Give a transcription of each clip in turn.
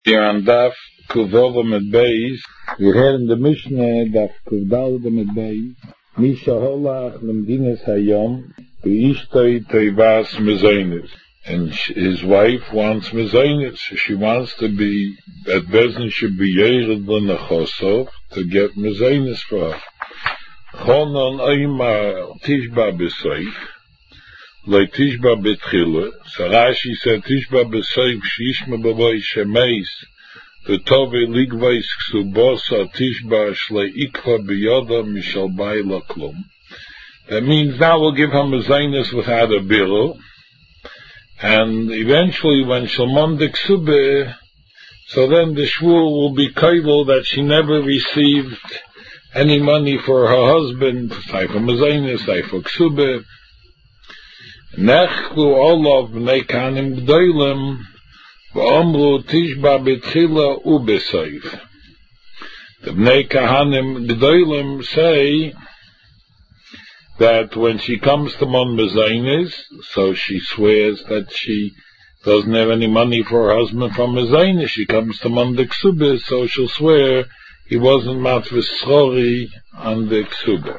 Here on Daf Kuvova mit Beis, wir hören the Mishnah Daf Kuvdalda mit Beis, Misha Holach Lemdines Hayom, Ishtoi Teivas Mezainis. And his wife wants Mezainis. She wants to be, that Bezdin should be Yered L'Nechosov to get Mezainis for her. Chonon Oima Tishba B'Seif, Loi Tishba B'Tchila. So Rashi said Tishba B'Seif Shishma B'Voi Shemeis V'Tove Ligvais Ksubosa Tishba Shlei Ikva B'Yoda Mishal Baila Klum. That means now we'll give her Mezainis without a bill, and eventually when Shalmondik Subeh, so then the Shvul will be kaidel that she never received any money for her husband, Saifa Mezainis, Saifa Ksubeh. Nechlu Olav B'nei Kanim G'doylem V'omru Tishba B'tchila U'B'Seif. The B'nei Kahanim G'doylem say that when she comes to Mon Mezainis, so she swears that she doesn't have any money for her husband from Mezainis, she comes to Mon de Ksubeh, so she'll swear he wasn't matvis schori on the Ksubeh.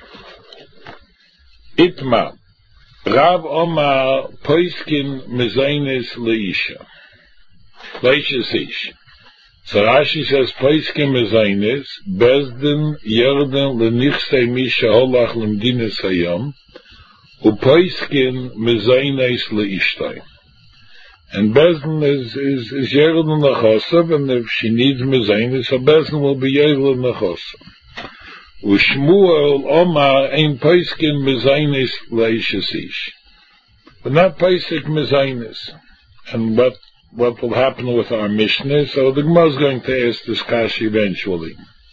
Itma Rav Omar Poiskin Mezainis Leisha. Leisha Ish. So Rashi says Poiskin Mezainis Bezdin Yerden Lenichse Misha Holach Lemdines Hayom Upoiskin Mezainis Leishtay. And Bezdin is Yerden Lechosav, and if she needs Mezainis, so Bezdin will be Yerden Lechosav. Ushmuel Omar Ein Poiskin Mezainis Leisha Ish. But not Poisik Mezainis. And what will happen with our Mishnah? So the Gemara is going to ask this Kashi eventually.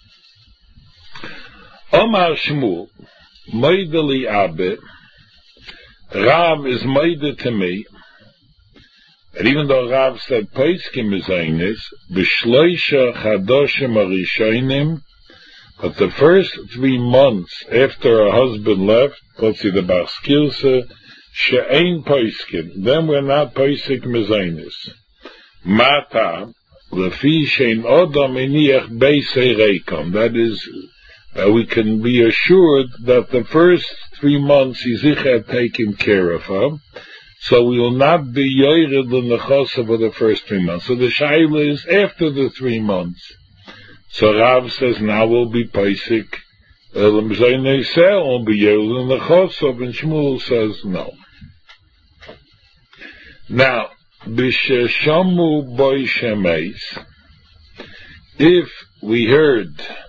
Omar Shmuel, Moideli Abe, Rav is Moide to me, and even though Rav said Poiskim Mezainis, B'shloisha Chadoshim Arishonim, but the first 3 months after her husband left, let's see the Baskilsa, She'ein Poiskim, then we're not Poisik Mezainis. Mata, lefi shein odam iniach beisei reikom. That is, we can be assured that the first 3 months Yizich had taken care of her, so we will not be yored l'nechosa for the first 3 months. So the shaila is after the 3 months. So Rav says now we'll be paisik, will be yored l'nechosa, and Shmuel says no. Now, B'sheshamu boy shemeis, if we heard,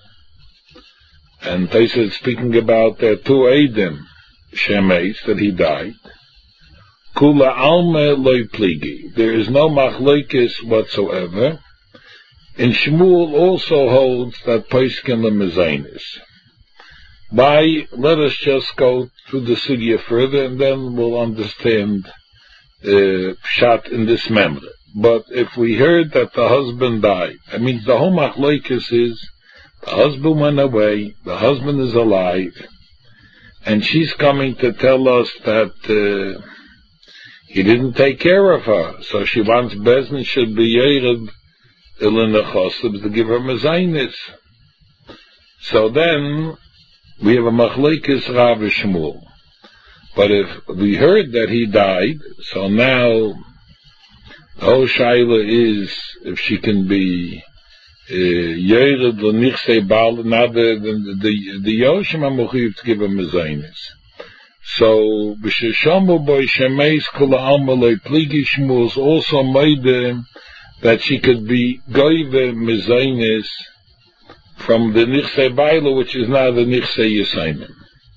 and they said speaking about two Eidim shemeis that he died, kula alme loy pligi, there is no machlekes whatsoever, and Shmuel also holds that poiskin lemezainis. Why? Let us just go through the sugya further, and then we'll understand shot in this member. But if we heard that the husband died, that means the whole machlokes is the husband went away, the husband is alive, and she's coming to tell us that he didn't take care of her, so she wants Bezdin should be yered ilinachosib to give her mezainis. So then we have a machlokes Rav Shmuel. But if we heard that he died, so now the whole shaila is if she can be yered l'nichsei bal, now the yoshim amuchiv to give him mezainis. So b'sheshamu boy shemeis kula alma loy pligi, Shmuel is also made that she could be goyve mezainis from the nichsei baila, which is now the nichsei yisainim.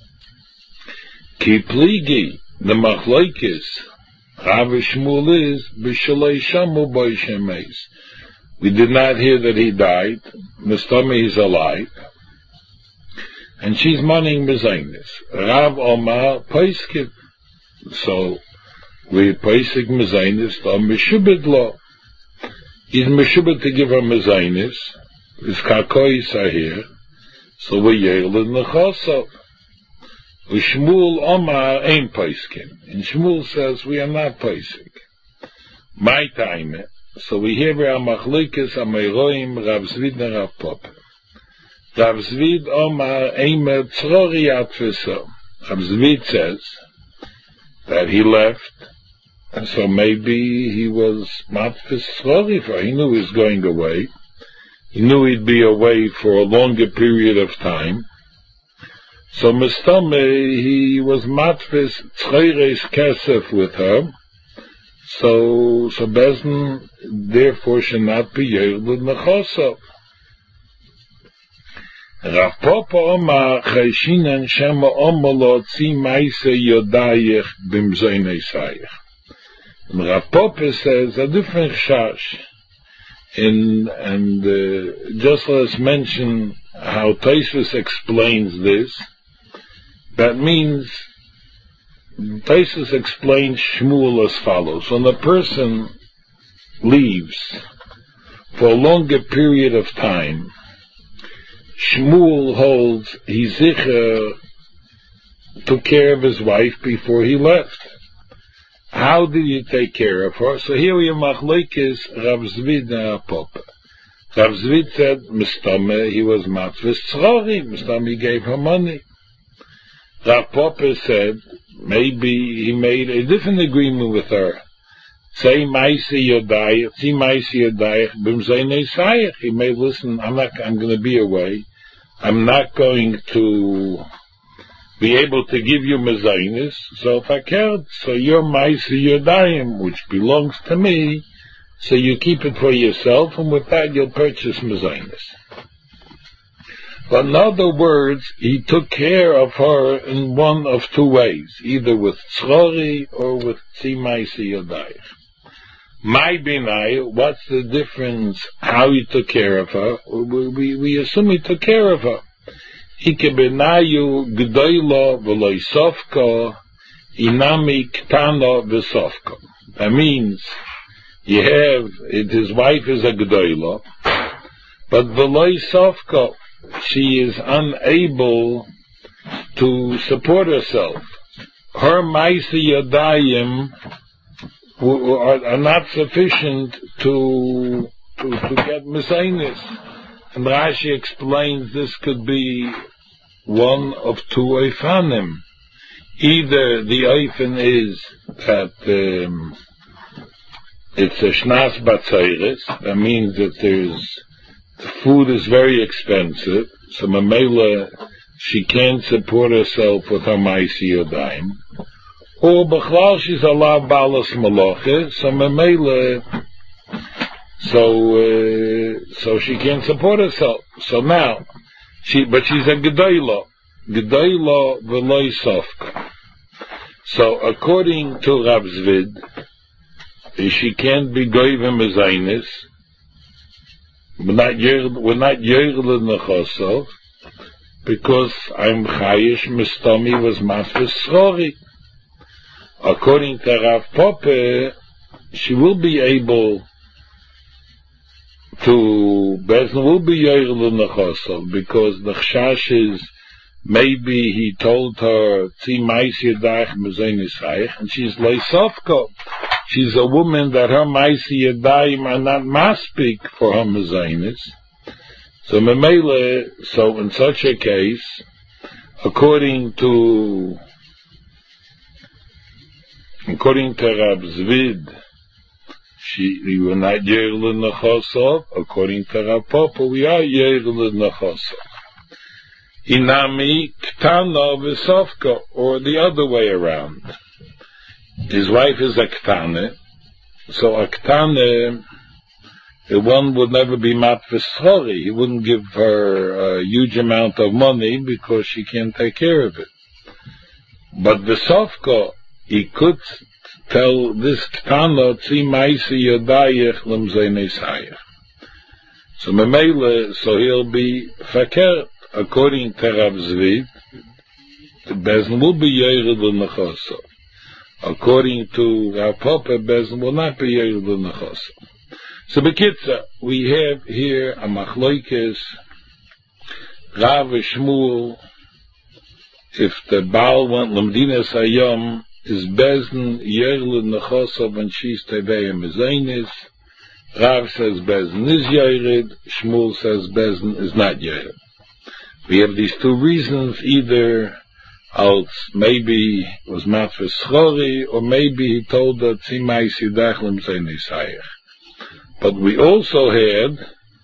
Ki pligi, the machlokes, Rav Shmuel is, b'shalei shamu boy shemeis. We did not hear that he died, Mistami is alive, and she's mourning mezainis. Rav Omar Poiskim, so we Poisik mezainis, to Meshubed lo. He's Meshubed to give her mezainis, his kakois are here, so we yell in the chosov. Shmuel Omar ain't Poiskim. And Shmuel says we are not Poisik. My time, So we hear a Machlokes Amoraim Rav Zvid and Rav Papa. Rav Zvid Omar Eimer Tzrori Atfisa. Rav Zvid says that he left, and so maybe he was matfis tzrori for. He knew he was going away. He knew he'd be away for a longer period of time. So Mistame, he was matfis tzreires kesef with her. So Bezdin therefore should not be yerded nechosov. Rav Papa Omar Chayshinan Shema Omalo Tzi Maise Yodayich Bimzoinei Sayich. And Rav Papa says a different chash. And just let us mention how Tosfos explains this. That means Tosfos explains Shmuel as follows: when a person leaves for a longer period of time, Shmuel holds he zicher took care of his wife before he left. How did he take care of her? So here we have Machlokes Rav Zvid and Rav Papa. Rav Zvid said, Mistame, he was matfis tzrori. Mistame gave her money. Rav Papa said, maybe he made a different agreement with her. Say Maisi Yodayich, see Maisi Yodayich, Bimzoinei Sayich. He may listen, I'm going to be away. I'm not going to be able to give you mezainis, so if I can't, so your Maisi Yodayim, which belongs to me, so you keep it for yourself, and with that you'll purchase mezainis. But in other words, he took care of her in one of two ways, either with tzrori or with tzi Maisi Yodayich. My binai, what's the difference how he took care of her? We assume he took care of her. Ike benayu g'doylo v'lo sofko, inami ktano v'sofko. That means you have, his wife is a g'doylo, but v'lo sofko, she is unable to support herself. Her Maisi Yodayim are not sufficient to get mezainis. And Rashi explains this could be one of two oifanim. Either the oifan is that it's a shnas batzeires, that means that the food is very expensive, so Mamela, she can't support herself with her Maisi Yodayim. Or B'chlal, she's Allah Balas Malacha, so Mamela, so she can't support herself. So now, but she's a Gedayla V'loi Sofka. So according to Rav Zvid, she can't be goyim mezainis. We're not yerled nechosov, because I'm chayish mistami was matfis tzrori. According to Rav Papa, she will be able to, Bezdin will be yerled nechosov, because the chash is, maybe he told her, Tzi Maisi Yodayich Mezainis Hayich, and she's leisofko. She's a woman that her Maisi Yodayim are not maspik for her Mezainis. So Memele, so in such a case, according to Rab Zvid, we were not yerled nechosov. According to Rav Papa, we are yerled nechosov. Inami ktana v'sofka, or the other way around. His wife is a ktane, so a ktane, one would never be matfis tzrori. He wouldn't give her a huge amount of money because she can't take care of it. But the sofka, he could tell this ktana tzi maisi yodayich lemzeinei sayich. So memele, so he'll be fakert. According to Rav Zvid, the Bezdin will be yerled nechosov. According to Rav Papa, Bezdin will not be yerled nechosov. So Bekitza, we have here a machlokes Rav Shmuel. If the Baal went Lamdinas Hayom, is Bezdin yerled nechosov and she's tevei mezainis. Rav says Bezdin is Yored, Shmuel says Bezdin is not Yored. We have these two reasons, either als maybe it was matfes schori, or maybe he told that Tzimai Sidachlim say Nisayach. But we also had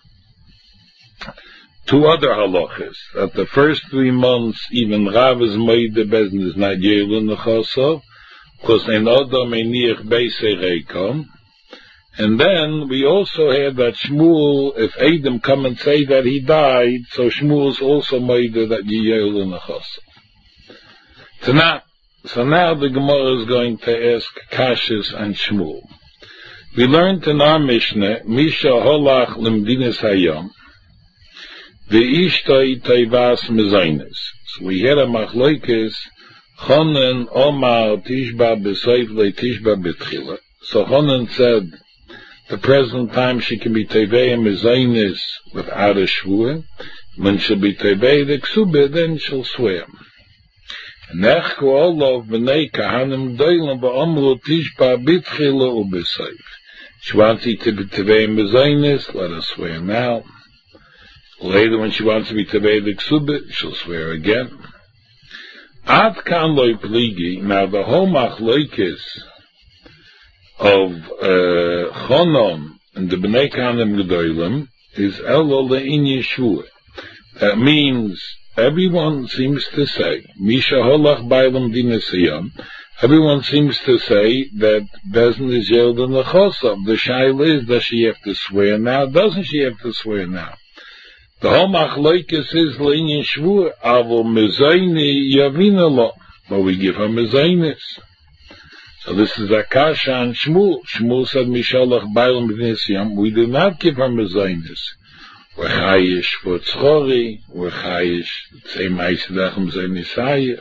two other halachas, that the first 3 months, even Rav is Meide Bezdin is not Yored Nechosov, because in Odom Einiach Beisei Reikom. And then we also had that Shmuel, if Adam come and say that he died, so Shmuel's also made that Yiyel in the Chosam. So now the Gemara is going to ask Kashis and Shmuel. We learned in our Mishnah, Misha Holach Limdinis Hayom, Ve'ishtoi Teivas Mezainis. So we had a Machlokes, Chonen Omar Tishba B'Soif Le Tishba B'Tchila. So Chonen said, the present time she can be Tevei Mezainis without a Shvuah. When she'll be Tevei the Ksubah, then she'll swear. Nechku Olov B'nei Kahanim Doilam Ba'omru Tishba B'Tchila U'B'Soif. She wants to be Tevei Mezainis, let her swear now. Later when she wants to be Tevei the Ksubah, she'll swear again. Ad Kan Loi Pligi, now the whole Machlokes of Chonon and the Bnei Kahanim Gedolim is Elo Le'in Yeshua. That means everyone seems to say, Misha Holach Bailam Dinasiyam, everyone seems to say that Bezdin is Yeld in the Chosav. The Shaila is, does she have to swear now? Doesn't she have to swear now? The whole Machlokes is Le'in Yeshua, Avo Mezayni Yavina Lo, but we give her Mezaynis. So this is Akasha and Shmuel. Shmuel said, Mishalach Bailam B'Nisyam. We do not give her Mezainis. We're Chayish for Tzchori. We're Chayish, Tzei Maisidachim Zay Nisayach.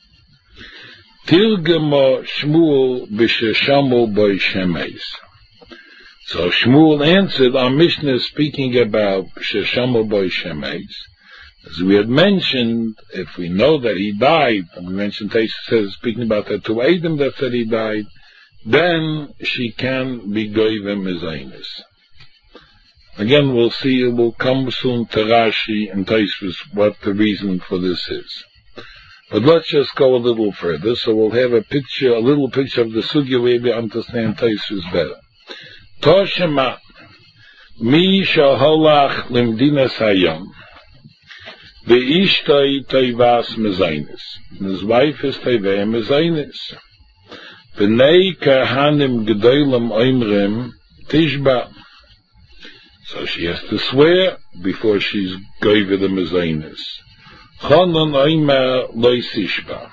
Tirgemo Shmuel B'Sheshamu Boi Shemeis. So Shmuel answered, our Mishnah is speaking about B'Sheshamu Boi Shemeis. As we had mentioned, if we know that he died, and we mentioned Taisa says, speaking about the two Adam that said he died, then she can be Goyve Mezainis. Again, we'll see, it will come soon to Rashi and Taisvus what the reason for this is. But let's just go a little further, so we'll have a little picture of the Sugya where we understand Taisvus better. Toshema, Mi Shaholach Limdinas Hayom. The Ishtoi Teivas Mezainis. His wife is Teivei Mezainis. B'nei Kahanim Gedolim Oimrim Tishba. So she has to swear before she's Goyve the Mezainis. Chonon Oimer Loi Sishba.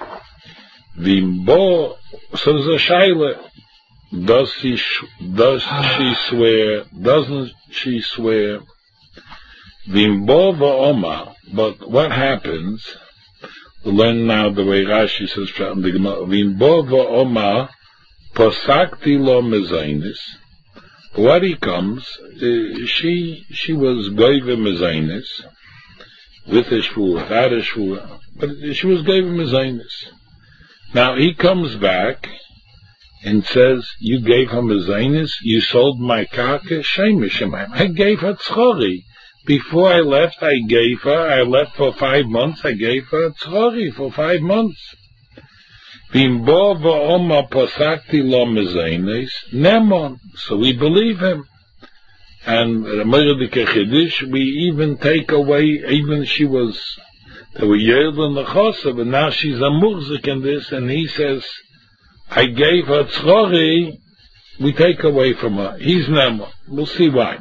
Vimbo, so there's a shaila. Does she swear? Doesn't she swear? Vimbo va'oma, but what happens? We'll learn now the way Rashi says from the Gemara. Vimbo va'oma, posakti lo mezainis. What he comes, she was goyve mezainis, with a shvua, without a shvua, but she was goyve mezainis. Now he comes back and says, you gave her mezainis, you sold my karka, shemishamayim. I gave her tzchori. Before I left, I left for 5 months, I gave her tzchori for 5 months. Vimbo va'oma posakti lo mezainis, nemon. So we believe him. And Meredike Chiddush, we even take away, even they were yelled in the chosav, but now she's a murzik in this, and he says, I gave her tzchori, we take away from her. He's nemon. We'll see why.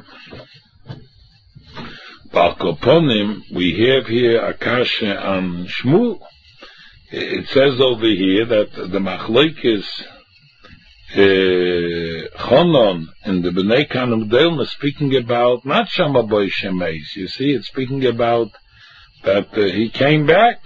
Balkoponim, we have here Akasha and Shmuel. It says over here that the Machlokes Chonon and the Bnei Kahanim Gedolim is speaking about not Shama Boi Shemeis. You see, it's speaking about that he came back.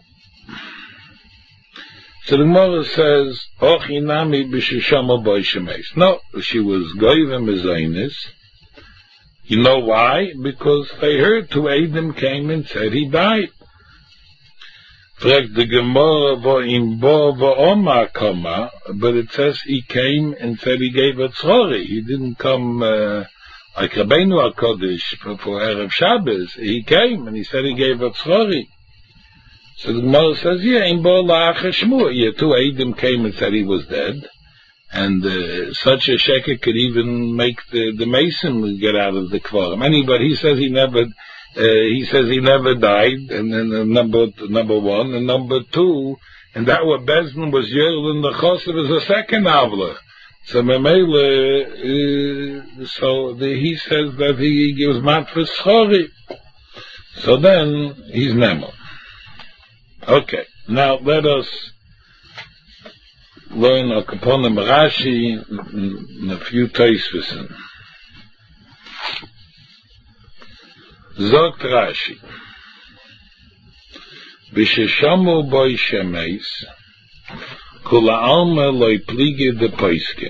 So the Gemara says, Ochinami b'Sheshama Boi Shemeis. No, she was Goyve Mezainis. You know why? Because they heard two Adam came and said he died. Fragt the Gemara vo im bo vo oma koma, but it says he came and said he gave a tzrori. He didn't come like Rabbeinu HaKodesh for Erev Shabbos. He came and he said he gave a tzrori. So the Gemara says, yeah, im bo la'acha shmua. Yeah, 2 Eidim came and said he was dead. And such a sheker could even make the mason get out of the quorum. But he says he never died, and then number 1, and number 2, and that what Bezdin was Yerlin the Chosev is a second Avla. So Memele, he says that he gives mat for Schori. So then he's Nemo. Okay, now let us learn a Kaponim Rashi and a few Teisvissen. Zogt Rashi, B'sheshamu boi shemeis, kula alma loy plige de poiskin.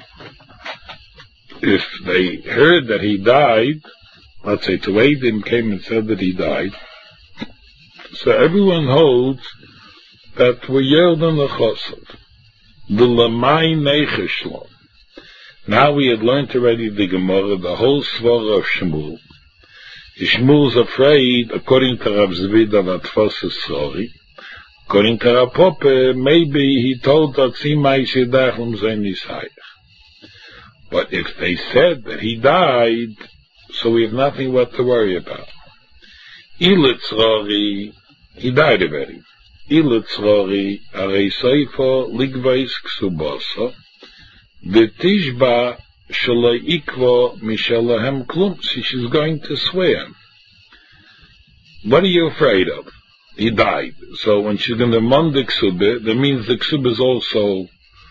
If they heard that he died, let's say 2 Eidim came and said that he died, so everyone holds that we yelled on the Chosav. The Lamai Neicheshlo. Now we had learned already the Gemara, the whole Svara of Shmuel. Shmuel's afraid, according to Rav Zvida, that Tfos is sorry. According to Rav Pope, maybe he told that Tzimai Shidach Zayn Yisayach. But if they said that he died, so we have nothing what to worry about. Ilitzrori, he died already. Ilitzrori, Arei Seifo, Ligvais Ksuboso, V'tishba Shalai Ikvo Mishalahem Klum. She's going to swear. What are you afraid of? He died. So when she's going to mond the Ksubah, that means the Ksubah is also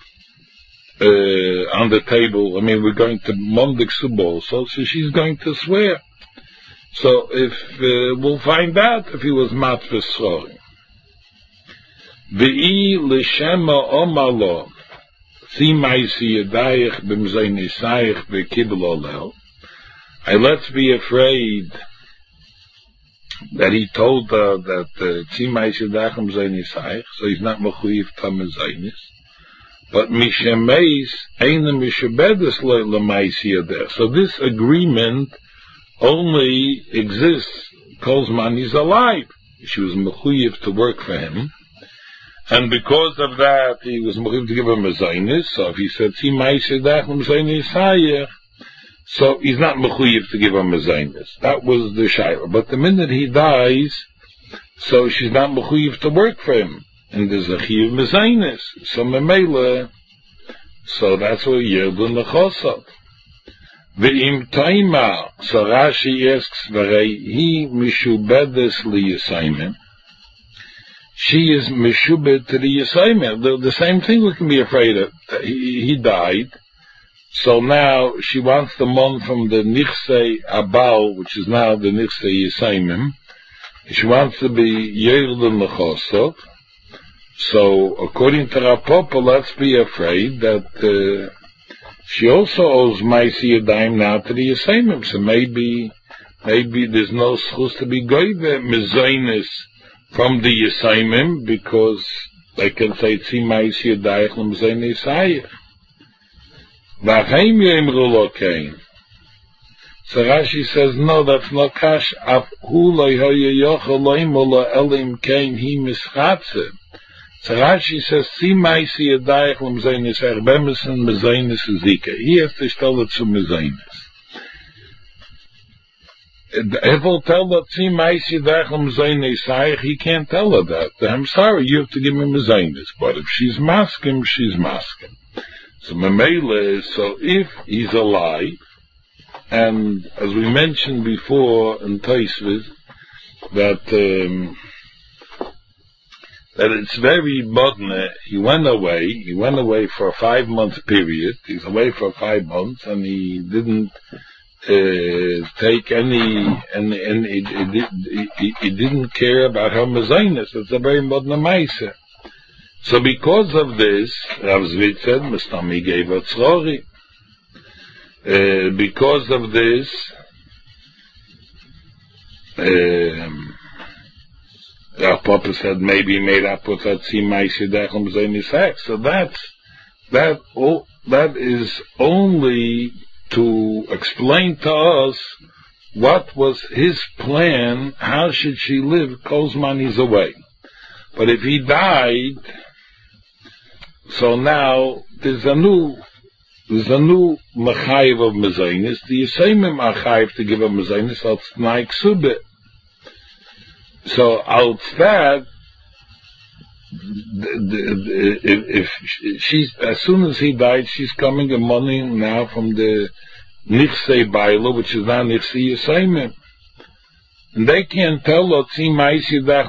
on the table. We're going to mond the Ksubah also, so she's going to swear. So if we'll find out if he was mat v'srorim. V'i l'shema omalo let's be afraid that he told that so he's not mechuyev tamid zaynis. But mishemeis eina mishebedes lemaisi. So this agreement only exists Kolzman he's alive. She was mechuyev to work for him. And because of that, he was mechuyev to give him a zaynis. So if he said, so he's not mechuyev to give him a zaynis. That was the shayla. But the minute he dies, so she's not mechuyev to work for him. And there's a chiyuv mezaynis. So memela, so that's what yerdun lechosav. Ve'im taima, so Rashi asks, V'rei mishubedes liyasaymim. She is meshubed to the Yisayim. The same thing we can be afraid of. He died. So now she wants the mon from the Nichsei Abal, which is now the Nichsei Yisayim. She wants to be Yerden Lechosov. So according to Rav Popa, let's be afraid that she also owes Maisi Yadayim now to the Yisayim. So maybe there's no schus to be goyve mezainis from the Yisayim, because they can say Tzimais Yadayich L'Mzayin Yisayich. V'acheim Yemru Lo Kein. So Rashi says, no, that's not kash. Af hu lo hoye yochel loim lo elim kein hi mischatze. So Rashi says, Tzimais Yadayich L'Mzayin Yisayich Bemesen Mezainis Zika. He has to tell it to Mezainis. If he'll tell that he can't tell her that. I'm sorry, you have to give me mezainis. But if she's maskim, she's maskim. So memele, so if he's alive, and as we mentioned before in Taisviz, that it's very modern. He went away for a 5-month period. He's away for 5 months, and he didn't take any, and he didn't care about her mezainis. It's a very modern ma'aser. So because of this, Rav Zvit said, Mestami gave her tzrori. Because of this, Our Papa said maybe made up with that Tzimaisi Dechem Zaynisach. So that is only to explain to us what was his plan, how should she live, Kozman is away. But if he died, so now there's a new Machayev of Mezainis, the Yisayimim are Chayev to give a Mezainis, als Tnai Ksubeh. So out that, if she's, as soon as he died, she's coming the money now from the Nichsei Bailo, which is now Nichsei Yisayimim. And they can't tell her unless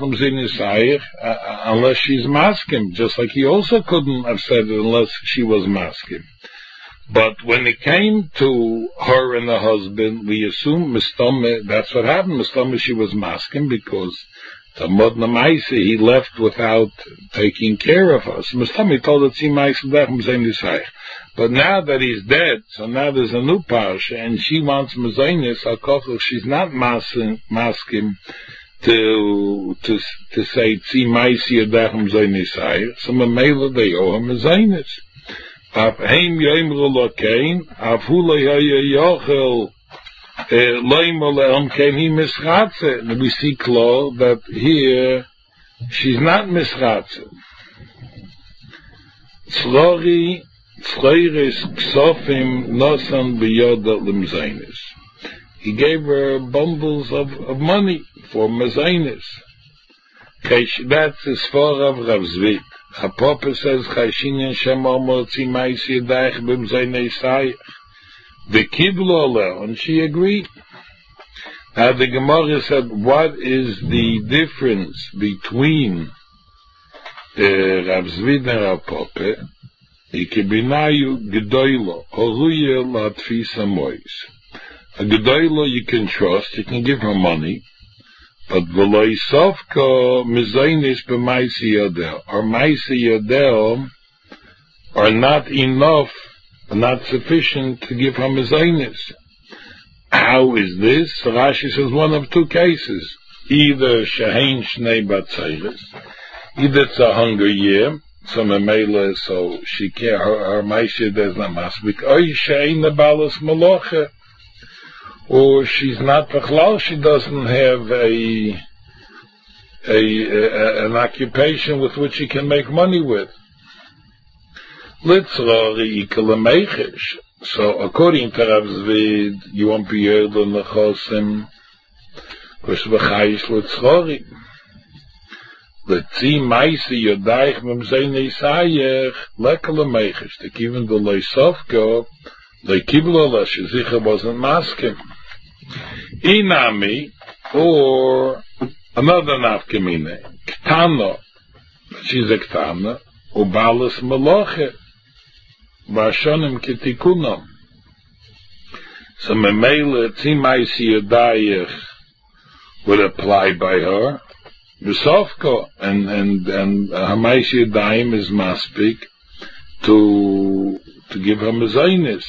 she's maskim, just like he also couldn't have said it unless she was maskim. But when it came to her and the husband, we assume Mistome, that's what happened. Mistome, she was masking because Tamod Namaisi, he left without taking care of her. So Mistome told her, but now that he's dead, so now there's a new parsha, and she wants Mezainis, she's not masking to say, Tzimaisi Yadachim Zainisayich, so Mamela, they owe her Mezainis. Af heim yoimru lokein, af hula yochel loimol le'om kein hi mischatze. And we see clear that here she's not mischatze. Tzlori tzleiris ksofim nosan b'yoda l'mzainis. He gave her bundles of money for mezainis. That's his father Rav Zvid. A Papa says, Chashinyan Shemar Motzi Maisi Yadayich Bim Zaynei Sayich. The Kiblo Aleh, and she agreed. Now the Gemara said, what is the difference between Rav Zvid and Rav Papa? Ikebinayu Gedoylo, Horuye Latfisa Mois. A Gedoylo you can trust, you can give her money. But v'loi sofko mezainis b'maisi yodel. Our maisi yodel are not enough, not sufficient to give her mezainis. How is this? So Rashi says one of two cases. Either shehein shnei batzeiris, either it's a hunger year, so memela, so she can't, her maisi yodel is not masbik, or shehein nebalas malocha, or she's not bechlal, she doesn't have an occupation with which she can make money with. So according to Rav Zvid, you won't be able to nechosim, because v'chayish l'tzchori. L'tzi maisi yodayich memzeinei sayech lekala meichish. To even the leisofko, lekibla shezikha wasn't masking. Inami, or another nafkamine, ktano, she's a ktana, ubalas meloche, vashonim ketikunam. So memele tzimaisi yadayich would apply by her, v'sofko, and hamaisi yadayim is maspik to give her mezainis.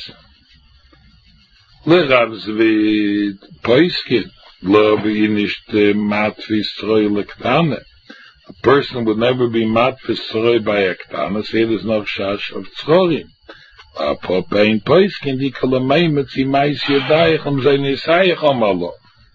L'Rav Zvid poiskin lo b'yinisht matvis tzroi l'ktane. A person would never be matvis tzroi by a ktane, so there's no shash of tzrorim. A popein poiskin di kalamei metzimais yadayich zaynisayich amalo.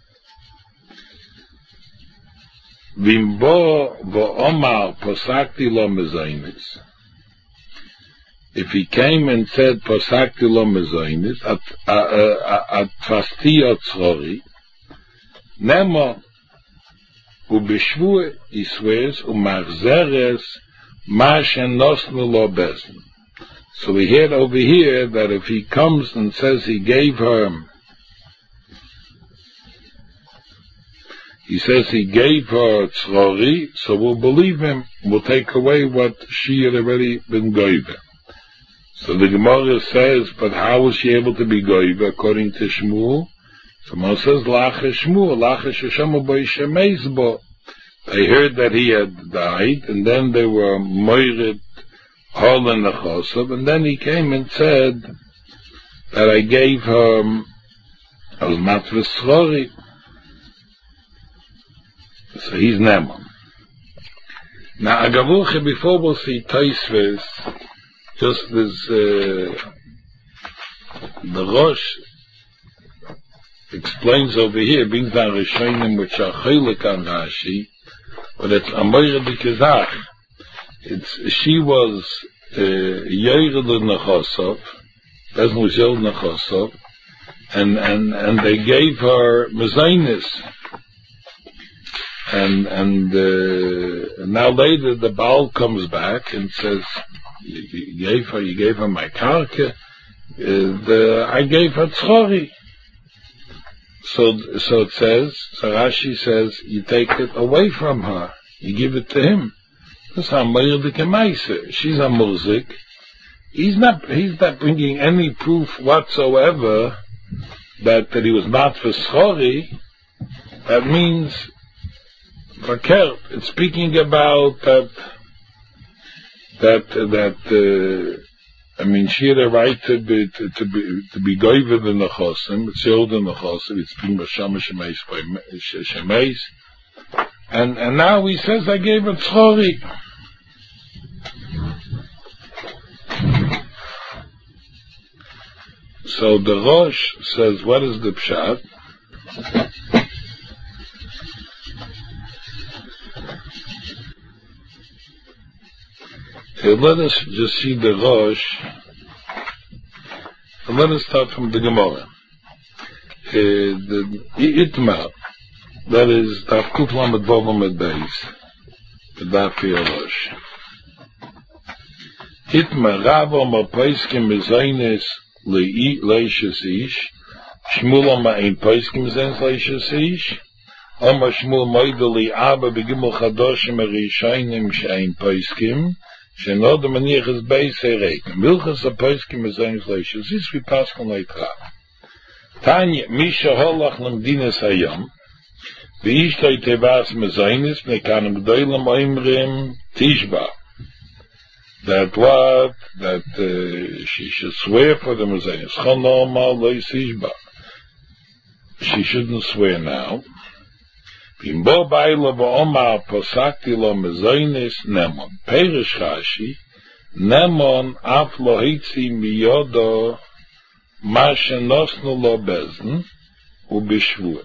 Vimbo v'omar posakti lo mezainis. If he came and said, Posakti lo mezainis, at fastiyot tzori, Nemo, ubishvue, he swears, umachzeres, ma shenosnu lo bezin. So we hear over here that if he comes and says he gave her, tzori, so we'll believe him, we'll take away what she had already been given. So the Gemara says, but how was she able to be goyva according to Shmuel? Someone says, Lacha Shmuel, Lacha Sheshama Boi Shemezbo. They heard that he had died, and then they were moired hol in the chosav, and then he came and said that I gave her, I was matvis tzori. So he's Neman. Now, Agavuche, before we'll see Taisves, just this, the Rosh explains over here, brings down Rishonim which are Chelik on Rashi, but it's Amoyre Dikazach. She was Yered Nechosov, Bezn was Yered Nechosov, and they gave her Mezainis. And now later the Baal comes back and says, you gave her my karka, I gave her tzchori. So it says, so Rashi says, you take it away from her, you give it to him. She's a muzik. He's not bringing any proof whatsoever that he was not for tzchori. That means, it's speaking about she had a right to be goyver the nechosim. It's yod the nechosim. It's being b'shama shemeis. And now he says, I gave it tzchori. So the Rosh says, what is the pshat? Let us just see the Rosh, and let us start from the Gemara. The Itma, that is Daf Kuf Lamed Vav Lamed Beis, the Daf Rosh. Itma Rav Omer Paiskim Mezainis Leishes Ish, Shmuel Omer Ein Paiskim Mezainis Leishes Ish, Omer Shmuel Moideli Abba Begimel Chadoshim Erishainim Shein Paiskim, Shenod Maniach is Beis Herek. Milchas a Paiskim Mezainis Leishes Ish, we pass on Leitra. Tanya Misha Holach Lemdinas Hayam, V'ishtay Tevas Mezainis, Mekanim G'doilam Oimrim Tishba. That what? That she should swear for the Mezainis. Chanoma Lois Tishba. She shouldn't swear now. Bimbo Baila V'omar Posakti Lo Mezainis Nemon. Perish Rashi, Nemon Af Lo Hitzi Miyodo Mashenosnu Lo Bezn Ubishvur.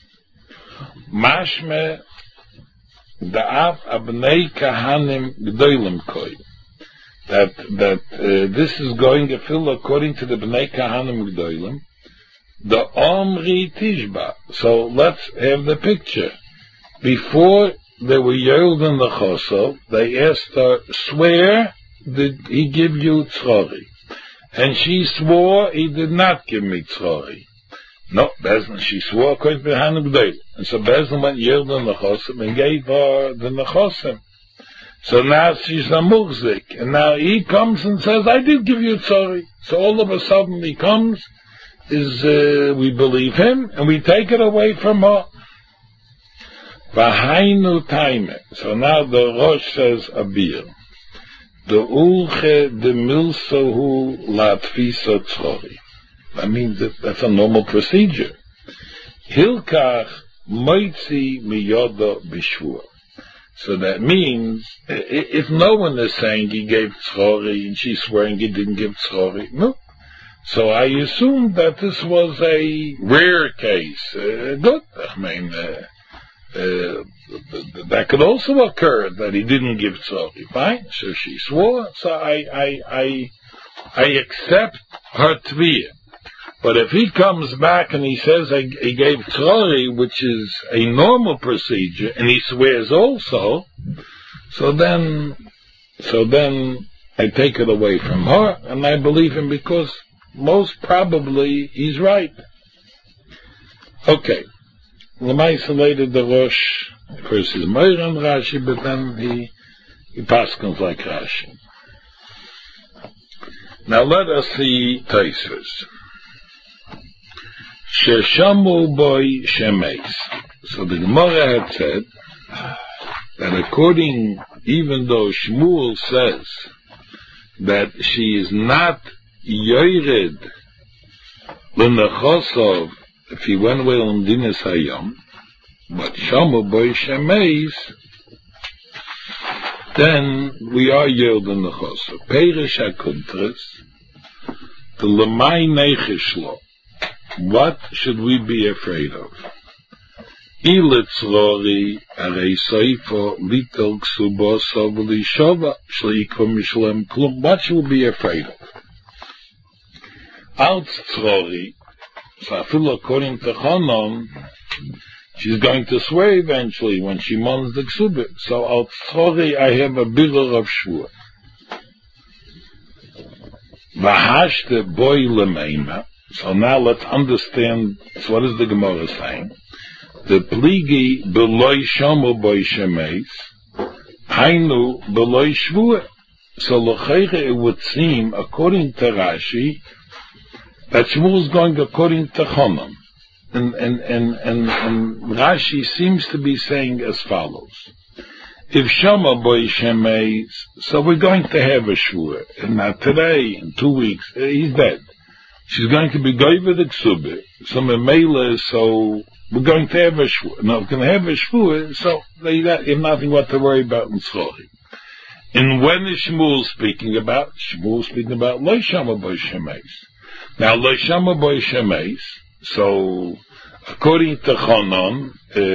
Mashme Da'af Abnei Kahanim G'doilim Koi. That this is going to fill according to the Bnei Kahanim G'doilim, the Omri Tishba. So let's have the picture. Before they were Yerul in the Chosov, they asked her, swear, did he give you tzchori? And she swore, he did not give me tzchori. No, Bezin, she swore according to the Hanim G'doilim. And so Bezin went Yerul in the Chosov and gave her the Nechosim. So now she's a muhzik, and now he comes and says, I did give you tzori. So all of a sudden he comes, we believe him, and we take it away from her. V'hainu taime. So now the Rosh says, Abir. The ulche de milsohu latfisa tzori. I mean, that's a normal procedure. Hilkach moitzi miyoda bishvur. So that means, if no one is saying he gave tzchori and she's swearing he didn't give tzchori, no. So I assume that this was a rare case. Good. I mean, that could also occur that he didn't give tzchori. Fine. So she swore. So I accept her tviyah. But if he comes back and he says he gave tzchori, which is a normal procedure, and he swears also, so then I take it away from her, and I believe him because most probably he's right. Okay. L'maisa later the Rosh, of course, is Meir and Rashi, but then he paskins like Rashi. Now let us see Tosfos. Sheshamu boy shemeis. So the Gemara had said that even though Shmuel says that she is not yored l'nechosov if he went away on dinas hayom, but Shamu boy shemeis then we are yielding the chosa. Perish HaKuntras, the Lemay Nechishlo. What should we be afraid of? Ilitzrori arei soifo litel ksubo sovli shova shleikom mishlem klum. What should we be afraid of? Altzrori, so I feel according to Chanon, she's going to swear eventually when she mourns the ksubah. So altzrori, I have a birur of shvur. Vahashte boy lemeima. So now let's understand, so what is the Gemara saying? The pligi beloy shomu boy shemeis, hainu beloy shvur. So l'chayre it would seem, according to Rashi, that Shmuel is going according to Chanan. And Rashi seems to be saying as follows. If Shama boy shemeis, so we're going to have a shvur. And not today, in 2 weeks, he's dead. She's going to be goyve the ksubah. So memela, so we're going to have a shvur. No, we're going to have a shvur, so they have nothing what to worry about in Tzrochi. And when is Shmuel speaking about? Shmuel speaking about Lo Shama boy shemeis. Now Lo Shama boy shemeis, so according to Chanan,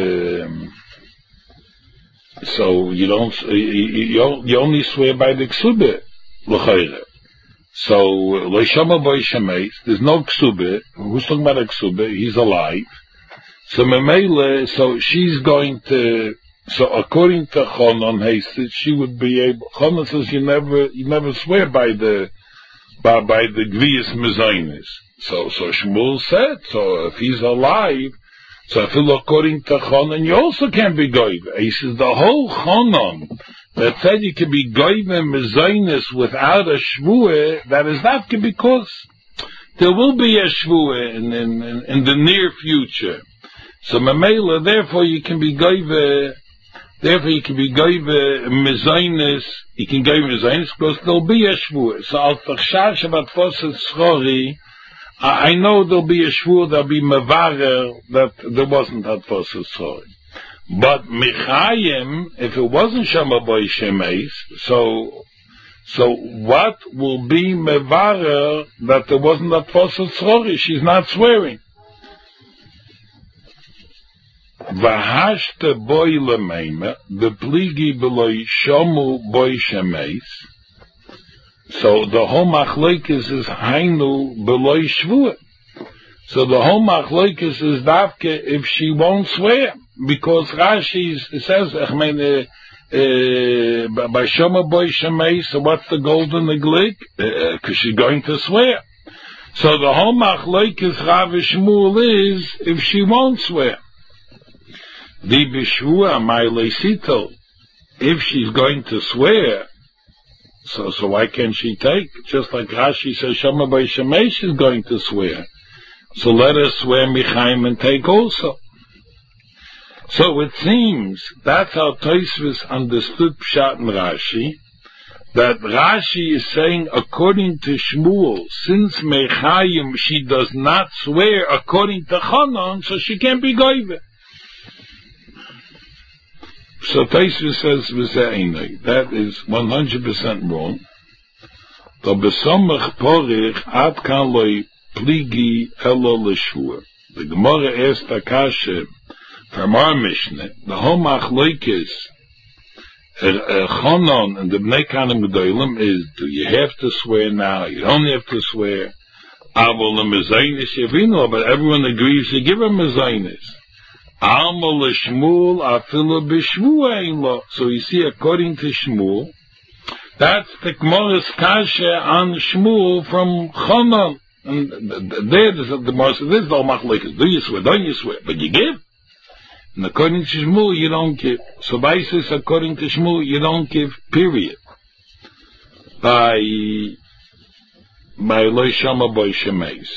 so you only swear by the ksubah, l'chayre. So Lo Shama boy shemeis, there's no ksubah. Who's talking about a ksubah? He's alive. So memele, so she's going to. So according to Chanan Hasted, she would be able. Chanan says you never swear by the Gvias Mezainis. So Shmuel said, so if he's alive, so I feel according to Chanan, you also can't be goyve. He says the whole Chanan that said you can be goyve and Mezainis without a shvuah, that is not because there will be a shvuah in the near future. So Mamela, therefore you can be goyve. Therefore, you can be goyve mezainis. You can goyve mezainis because there'll be a shvur. So al tachshash about foset schori. I know there'll be a shvur. There'll be mevarer that there wasn't at foset schori. But Michayim, if it wasn't Shama boy shemeis, so what will be mevarer that there wasn't at foset schori? She's not swearing. Vahashte boy lemeima, the pligi beloy shomu boy shemeis. So the whole machlekes is hainu beloy shvuah. So the whole machlekes is davke if she won't swear, because Rashi says, by shomu boy shemeis. So what's the golden neglik? Because she's going to swear. So the whole machlekes Rav Shmuel is if she won't swear. The bishvua my leisito, if she's going to swear, so why can't she take? Just like Rashi says, Shama by Shemesh is going to swear, so let her swear Michaim and take also. So it seems that's how Tosfos understood Pshat and Rashi, that Rashi is saying according to Shmuel, since Mechayim she does not swear according to Chanan, so she can't be goyve. So Tosfos says that is 100% wrong. The besomach porich ad kan loy pligi elo l'shvur. The Gemara asked Akasha from our Mishnah, the whole machlokes Chanan and the Bnei Kanim Gedolim is, do you have to swear now? You don't have to swear. Avol l'mezainis yavino, but everyone agrees to give a mezainis. Alma l'shmuel afilu b'shvuah lo. So you see, according to Shmuel, that's the Gemara's kasha on Shmuel from Chanan. And there is the Gemara says, this is all machlokes. Do you swear? Don't you swear? But you give. And according to Shmuel, you don't give. So basis, according to Shmuel, you don't give. Period. By Lo Shama Boy Shemeis.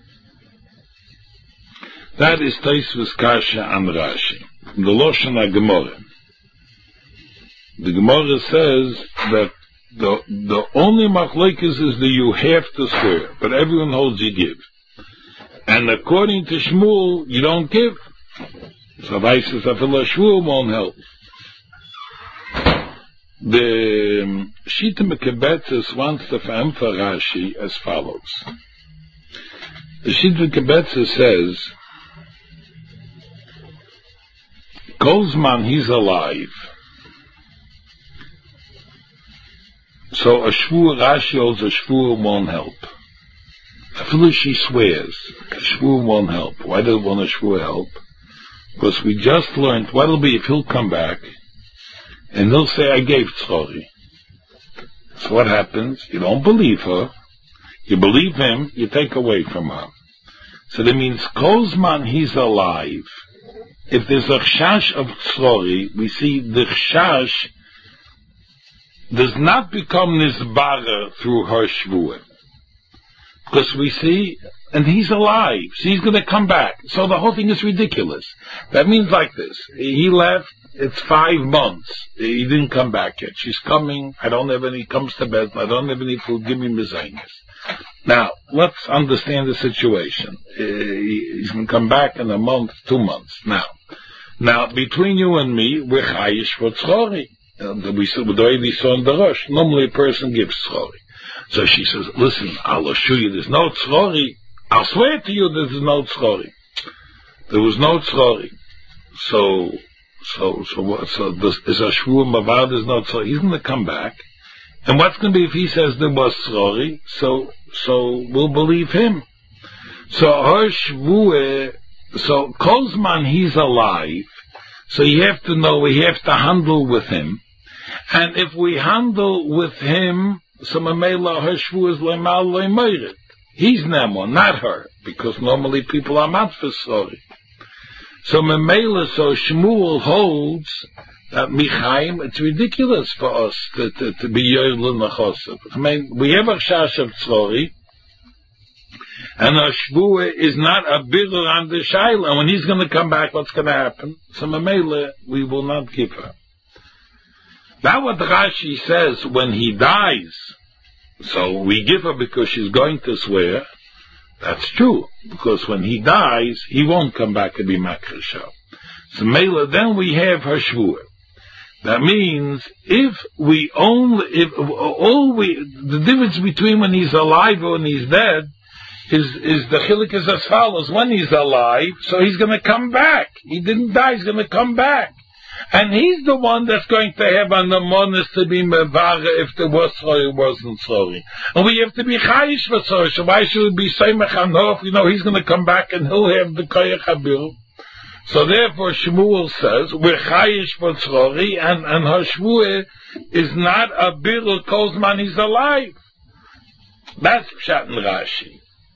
That is Tosfos kasha on Rashi. The Loshen HaGemara. The Gemara says that the only machlokes is that you have to swear, but everyone holds you give. And according to Shmuel, you don't give. So Vaisas Afila Shmuel won't help. The Shita Mekebetzes wants to emphasize Rashi as follows. The Shita Mekebetzes says, Kolzman, he's alive. So a shvur, Rashi holds a shvur won't help. After she swears, a shvur won't help. Why does one a shvur help? Because we just learned what'll be if he'll come back and he'll say, I gave tzchori. So what happens? You don't believe her. You believe him, you take away from her. So that means Kolzman, he's alive. If there's a chash of tzchori, we see the chash does not become nisbara through her shvur. Because we see, and he's alive, so he's going to come back. So the whole thing is ridiculous. That means like this. He left, it's 5 months. He didn't come back yet. She's coming, I don't have any, comes to bed, I don't have any food, give me mezainis. Now, let's understand the situation. He's going to come back in a month, 2 months. Now, between you and me, we're chayish for tzchori. We already saw in the Rosh. Normally a person gives tzchori. So she says, listen, I'll assure you there's no tzchori. I'll swear to you there's no tzchori. There was no tzchori. So this is a shvur mavar, there's no tzchori. He's going to come back. And what's going to be if he says there was tzchori? So we'll believe him. So her shvur, so Kolzman, he's alive. So you have to know, we have to handle with him. And if we handle with him, so Mamela, her shvu is le'mal le'meiret. He's Nemo, not her, because normally people are matfesori. So Mamela, so Shmuel holds that Michaim, it's ridiculous for us to be yoyl l'nachosav. I mean, we have a chash of tzori, and our shvua is not a birur on the shaila. And when he's going to come back, what's going to happen? So Mamela, we will not give her. Now what Rashi says, when he dies, so we give her because she's going to swear, that's true. Because when he dies, he won't come back and be makrisha. So Mela, then we have her shvua. That means the difference between when he's alive and when he's dead, is the chilik is as follows. When he's alive, so he's going to come back. He didn't die, he's going to come back. And he's the one that's going to have an amonis to be mevara if there was sorry or wasn't sorry. And we have to be chayish for sorry. So why should we be seimach anof? You know, he's going to come back and he'll have the koyach habir. So therefore Shmuel says, we're chayish for sorry, and her shvuah is not a birur kolzman he's alive. That's Pshat and Rashi.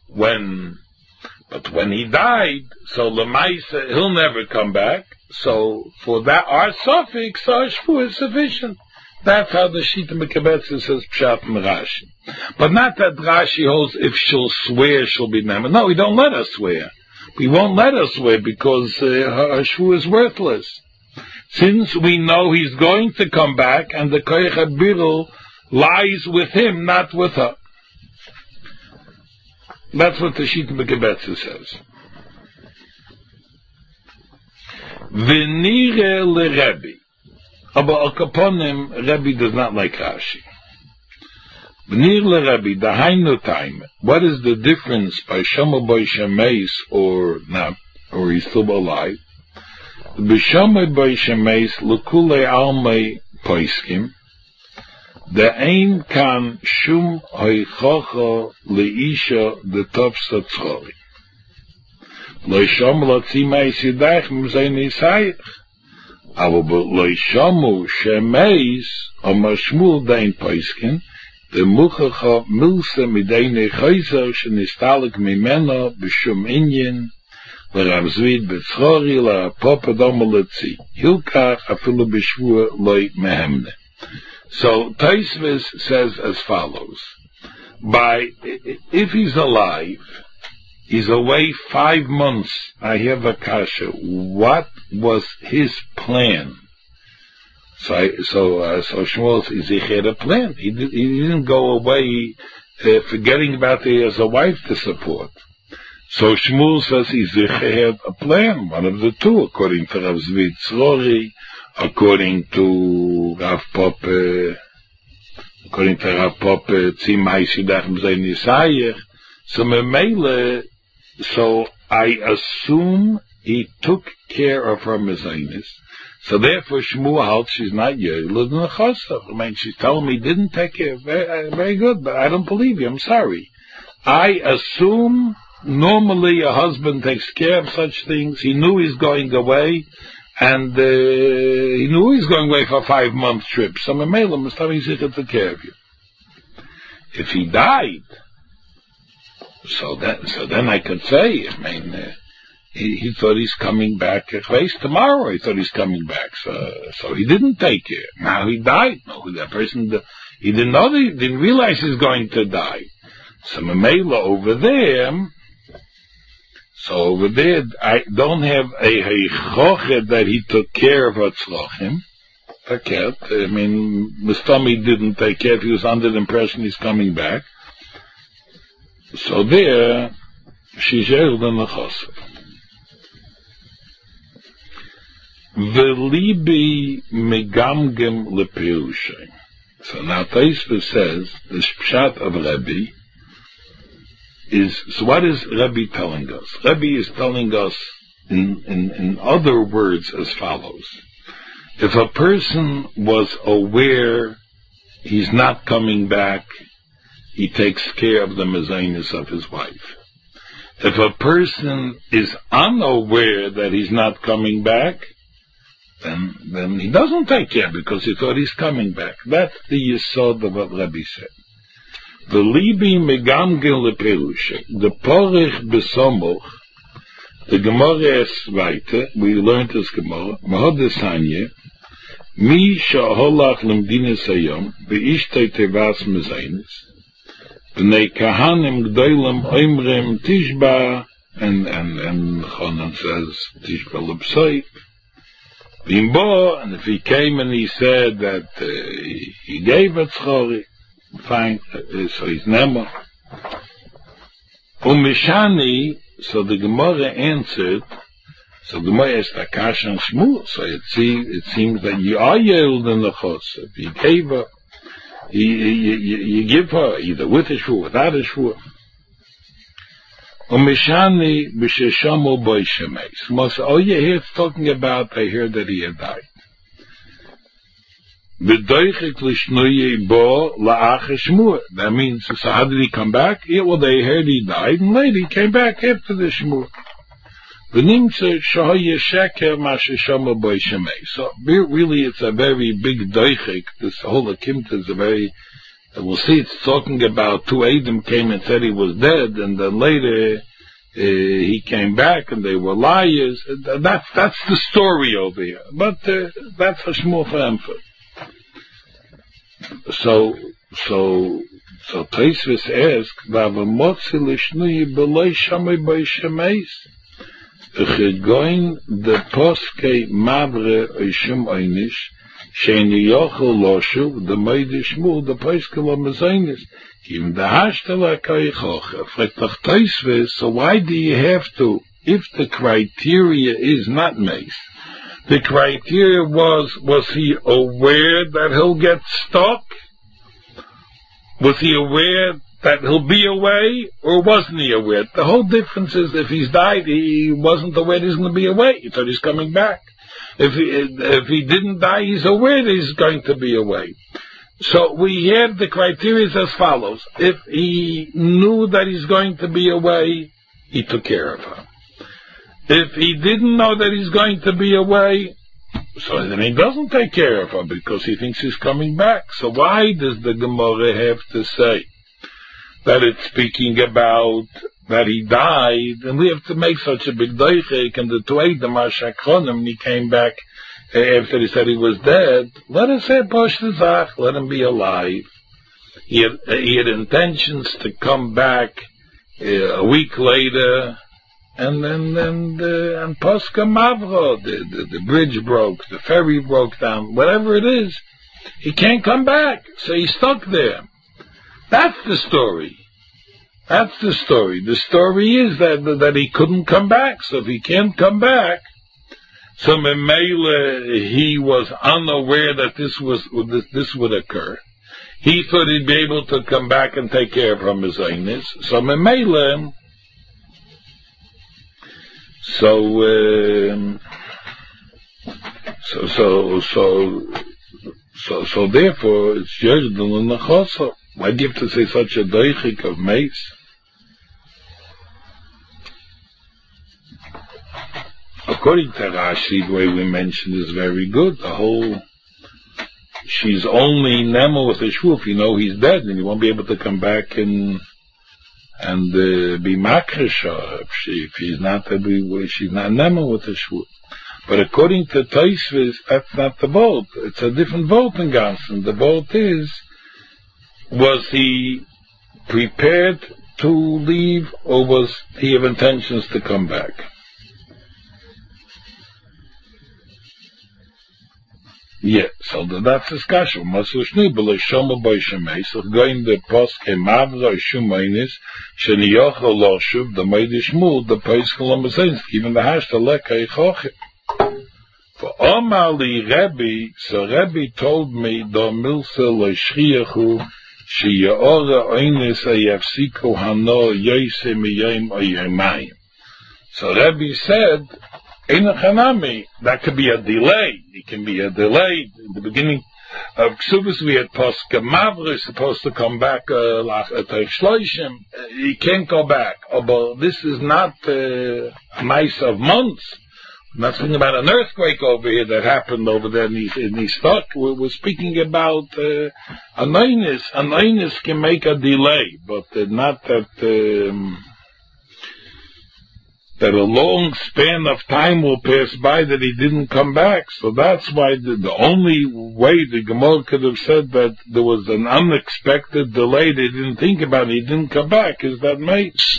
But when he died, so Lemaisa, he'll never come back. So for that, our suffix, our shvu is sufficient. That's how the Shita Mekebetzes says Pshat and Rashi. But not that Rashi holds if she'll swear, she'll be never. No, we don't let her swear. We won't let her swear because her shvu is worthless. Since we know he's going to come back and the koyach habirul lies with him, not with her. That's what the Shita Mekebetzes says. V'nire le-Rebbe. But upon him, Rebbe does not like Rashi. V'nire le-Rebbe, the Hainu time. What is the difference by Shama by Shemeis or not, or he's still alive? B'Shama by Shemeis, l'kulei almei poiskim. The ein kan shum hoichocho leisha de topsa tzchori. Loisham latzimei sidach mzayni sayich. Aber loishamu shemeis amashmul dein poiskin, de muchacha milse midene chayzer shenistalik mimena b'shum inyin, l'ramzvid b'tzchori la'apopodom letzi. Hilkach afilu b'shvua loi mehemne. So Taisvis says as follows: if he's alive, he's away 5 months. I have a kasha. What was his plan? So Shmuel says he had a plan. He didn't go away forgetting about he has a wife to support. So Shmuel says he had a plan, one of the two, according to Rav Zvi Tzrori, according to Rav Poppe, according to Rav Poppe, Tzimai Shidach Mzei Nisayich. So Memele, so I assume he took care of her mezainis. So therefore, Shmuel, she's not Yoeled in the Chosach. I mean, she's telling me he didn't take care. Very good, but I don't believe you. I'm sorry. I assume normally a husband takes care of such things. He knew he's going away, and he knew he's going away for a 5-month trip. So Memele must have to take care of you. If he died, so then I could say, I mean, he thought he's coming back at least tomorrow. He thought he's coming back, so he didn't take care. Now he died. No, that person, he didn't know, he didn't realize he's going to die. So Memele over there, I don't have a chochet that he took care of her tzlochim. I mean, Mustami didn't take care. If he was under the impression he's coming back. So there, she's Yoeled in the Chosach. V'libi megamgem lepirushay. So now Taisva says the pshat of Rebbe is. So what is Rebbe telling us? Rebbe is telling us in other words as follows: if a person was aware he's not coming back, he takes care of the mezainis of his wife. If a person is unaware that he's not coming back, then he doesn't take care because he thought he's coming back. That's the yesod of what Rebbe said. The libi megamgel leperushe, the porich besomoch, the Gemara is weiter, we learned this Gemara, Mahodesanye, mi sha'holach lemdines hayom, ve'ishtei tevas mezainis, v'nei kahanim gdoilem oimrem tishba, and Chonan says tishba l'psoip, and if he came and he said that he gave it tzchori, fine, so he's nema. Umishani, so the Gemara answered, so the Gemara is Takash and Shmuel, so it seems that you are Yoeled in the Chosach. If you gave her, you give her either with a shvur, without a shvur. Umishani b'sheshamu boy shemeis. Most all you hear talking about, I heard that he had died. B'doichik l'shnuyi bo la'ach shmur. That means, so how did he come back? Yeah, well, they heard he died, and later he came back after the shmur. V'nimtze shoye sheker ma sheshamu boy shemeis. So really, it's a very big doichik. This whole akimta is a very. We'll see it's talking about 2 Adam came and said he was dead, and then later he came back and they were liars. That's the story over here. But that's a Shmuel for Emphas. So Taisvis asked, Vavamotzi l'shnui b'loi shamei b'ishemeis, v'chegoin de poskei mavre oishim oinish, Sheini yochel loshu, the meide shmul, the poiskel of mezainis, even the hashtala kaichocha. Fragt Taisvis, so why do you have to, if the criteria is not mace, the criteria was he aware that he'll get stuck? Was he aware that he'll be away, or wasn't he aware? The whole difference is if he's died, he wasn't aware he's going to be away. He thought he's coming back. If he didn't die, he's aware that he's going to be away. So we have the criteria as follows. If he knew that he's going to be away, he took care of her. If he didn't know that he's going to be away, so then he doesn't take care of her because he thinks he's coming back. So why does the Gemara have to say that it's speaking about that he died, and we have to make such a big doichik, and the 2 Adam Ashakronim, and he came back after he said he was dead? Let us say Posh Zach, let him be alive. He had intentions to come back a week later, and Posca Mavro, the bridge broke, the ferry broke down, whatever it is, he can't come back, so he's stuck there. That's the story. That's the story. The story is that he couldn't come back. So if he can't come back, So Memele, he was unaware that this would occur. He thought he'd be able to come back and take care of him as Einis. So Memele, so therefore it's Yerdal and Nechosa. Why do you have to say such a doichik of mace? According to Rashi, the way we mentioned is very good. The whole, she's only Nema with a shvu if you know he's dead, and you won't be able to come back and be makrisha if she's not she's not Nema with a shvu. But according to Tosfos, that's not the vote. It's a different vote in Gansen. The vote is, was he prepared to leave, or was he have intentions to come back? Yeah, so that's discussion. Masushni b'leishoma b'ishemeis going the post kemavza shumainis sheniyochel loshuv the meidishmul the peiskol amazains even the hash the lekay chochim. For Omali Rebbe, so Rebbe told me the milsa leishriyachu sheyaora oinis ayafsiku hano yose miyayim oyemayim. So Rebbe said, Einachanami, that could be a delay. It can be a delay. In the beginning of Ksubas, we had Posca Mavra supposed to come back Shloishim. He can't go back. But this is not a mice of months. I'm not speaking about an earthquake over here that happened over there in his stock. We're speaking about a Einus. An Einus can make a delay, but not that... that a long span of time will pass by that he didn't come back. So that's why the only way the Gemara could have said that there was an unexpected delay they didn't think about, he didn't come back, is that mates.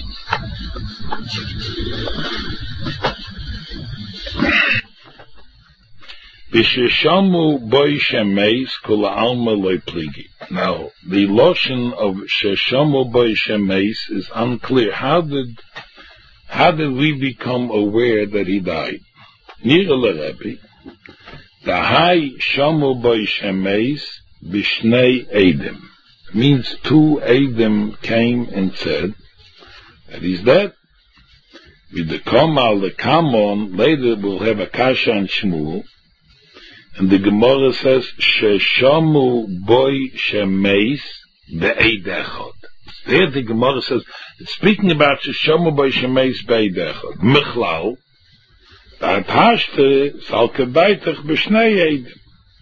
Now, the lotion of Sheshamu Boy Shemeis is unclear. How did we become aware that he died? Nirele Rebbe, the high shamu boy shemeis bishnei edim means two edim came and said that he's dead. With the kamal, the kamon, later we'll have a kasha and shmuel, and the Gemara says sheshamu boy shemeis be'edechot. There the Gemara says, it's speaking about Sheshamu by Shemeis Beidechot. Michlal, that Hashte, Salkebaitach B'shnei Eidim.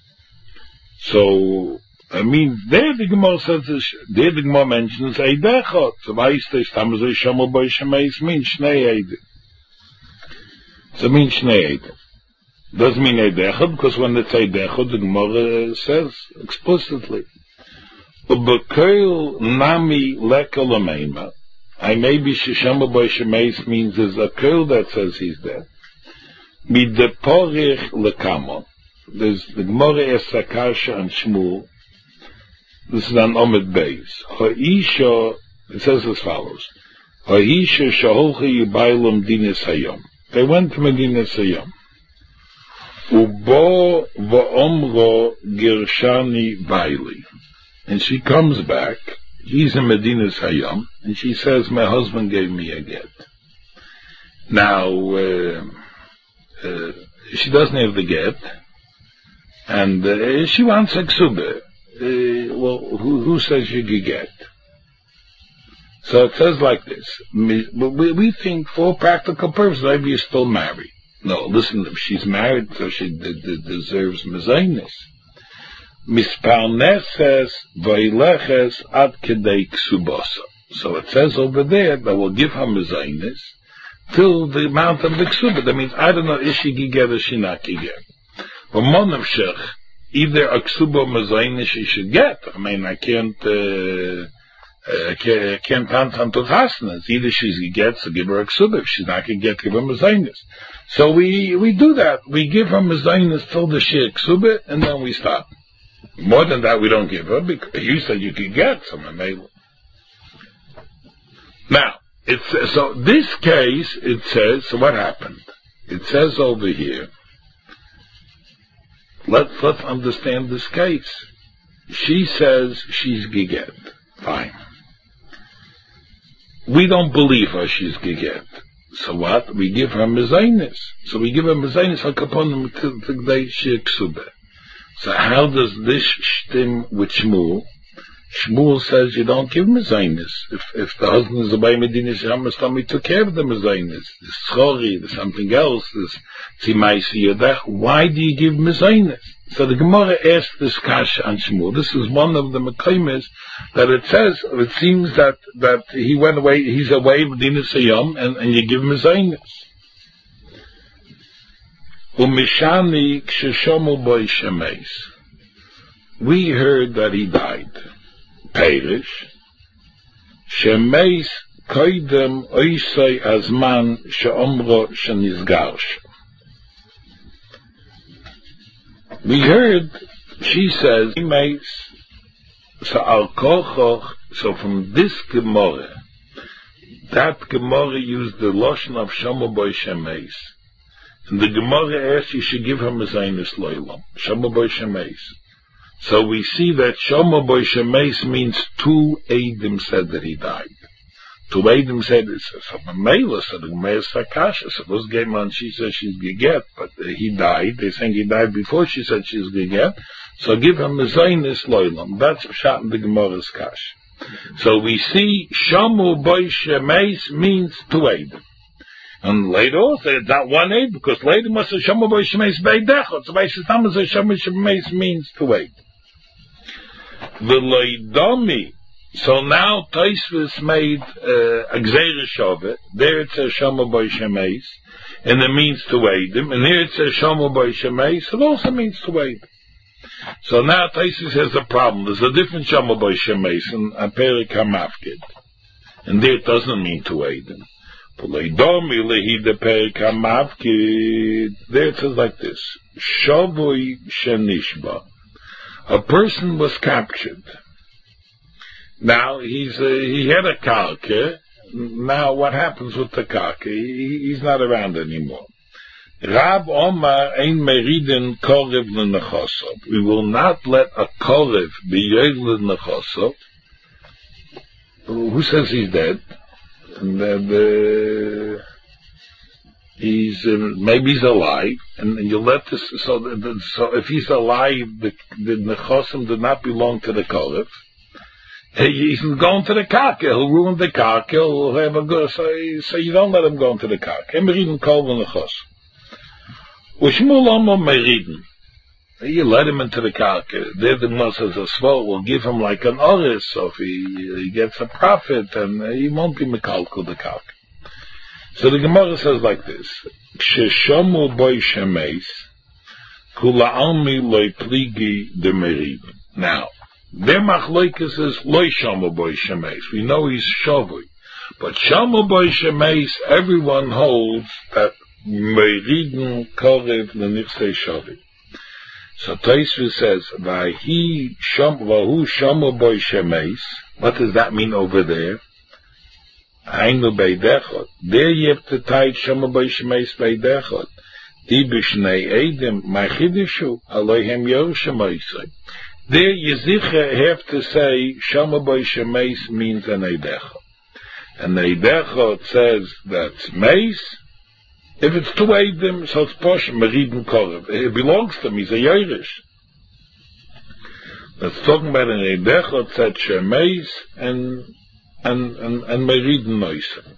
So, I mean, there the Gemara says, there the Gemara mentions Eidechot. So, Vaiste, Stamazai Sheshamu by Shemeis means Shnei Eidim. So, it means Shnei Eidim. Doesn't mean Eidechot, because when it's Eidechot, the Gemara says explicitly, Ubekoil nami lekalameima. I maybe Sheshama boy Shemeis means there's a koil that says he's dead. Mideporich lekamon. There's the Gemara Esakasha and Shmuel. This is an Omid Beis. Ha'isha, it says as follows. Ha'isha shaholchi yibailam dinis hayom. They went to Medinas Hayom. Ubo va'omro girshani baili. And she comes back, he's in Medinas Hayom, and she says, my husband gave me a get. Now, she doesn't have the get, and she wants a ksuba. Well, who says you can get? So it says like this, we think for practical purposes, maybe you're still married. No, listen, if she's married, so she deserves mezainis. Misparneses vaileches ad kedei ksubasa. So it says over there that we'll give her mezainis till the amount of the ksuba. That means I don't know if she get or she not get. But monavshech, either a ksuba mezainis she should get. I mean, I can't answer to chasnas. Either she gets to give her a ksuba. If she's not going to get, give her mezainis. So we do that. We give her mezainis till the shir ksuba, and then we stop. More than that, we don't give her, because you said you could get some maybe. Now, so this case, it says, so what happened? It says over here, let's understand this case. She says she's giget. Fine. We don't believe her she's giget. So what? We give her mezainis. So we give her mezainis hakaponim t'gdei she'ksube. So how does this stem with Shmuel? Shmuel says you don't give mezainis. If the husband is a by Medina Shamastam, he took care of the mezainis. The schori, the something else, this tzimaisi yodach. Why do you give mezainis? So the Gemara asked this kasha on Shmuel. This is one of the mekaymes that it says. It seems that he went away. He's away Medina Sayam, and you give mezainis. Umishani kshishomu boy shemeis. We heard that he died. Perish. Shemeis koidem oisei azman sheomro shenizgarsh. We heard, she says, so from this Gemara, that Gemara used the lotion of Shomer Boy Shemeis. And the Gemara asked you should give her Mezainis Loilam, Shomer Boy Shemeis. So we see that Shomer Boy Shemeis means two Eidim said that he died. Two Eidim said it's a Mela, so the Gemara is Sakasha. So those game on, she says she's Geget, but he died. They think he died before she said she's Geget. So give her Mezainis Loilam. That's Pshat in the Gemara's Kash. So we see Shomer Boy Shemeis means two Eidim. And later also, it's not one Eid, because later must say Shomer Boy Shemeis Beidechot. So by Shestam say Shomer Shemeis means two Eid. V'loidami. So now Taisvis made a Gzeira Shove. There it says Shomer Boy Shemeis, and it means two Eidim. And here it says Shomer Boy Shemeis, it also means two Eidim. So now Taisvis has a problem. There's a different Shomer Boy Shemeis in Perik HaMafkid. And there it doesn't mean two Eidim. There it says like this: Shavui Shenishba. A person was captured. Now he had a karka. Now what happens with the karka? He's not around anymore. Rab Omar ein meriden korev lenechosov. We will not let a korev be yoyed lenechosov. Who says he's dead? And maybe he's alive, and you let this. So if he's alive, the nechosim did not belong to the korev. He's going to the karka. He'll ruin the karka. He'll have a good. So you don't let him go into the karka. Meriden kol v'nechosim. Ushmul omo meriden. You let him into the karka. There the Moshe says a svol will give him like an oris, so if he gets a profit, and he won't be mekalkul the karka. So the Gemara says like this: Kshishomu boy shemeis, kula almi loy pligi de merid. Now, their machloikas is loy shomu boy shemeis. We know he's shavui, but shomu boy shemeis, everyone holds that meridin korev lenichsei shavui. So Taisvu says, Vahu shomu boy shemeis. What does that mean over there? Hainu beidechot. There you have to tie shomu boy shemeis beidechot. Di b'shnei eidim ma'chidishu alohem yorushamoisei. There you have to say shomu boy shemeis means an eidechot. And eidechot says that's meis. If it's two Eidim, so it's posh, Meriden Korev. It belongs to him, he's a Yeirish. Let's talk about an Eidechot, said Shemeis, and Meriden Noisen.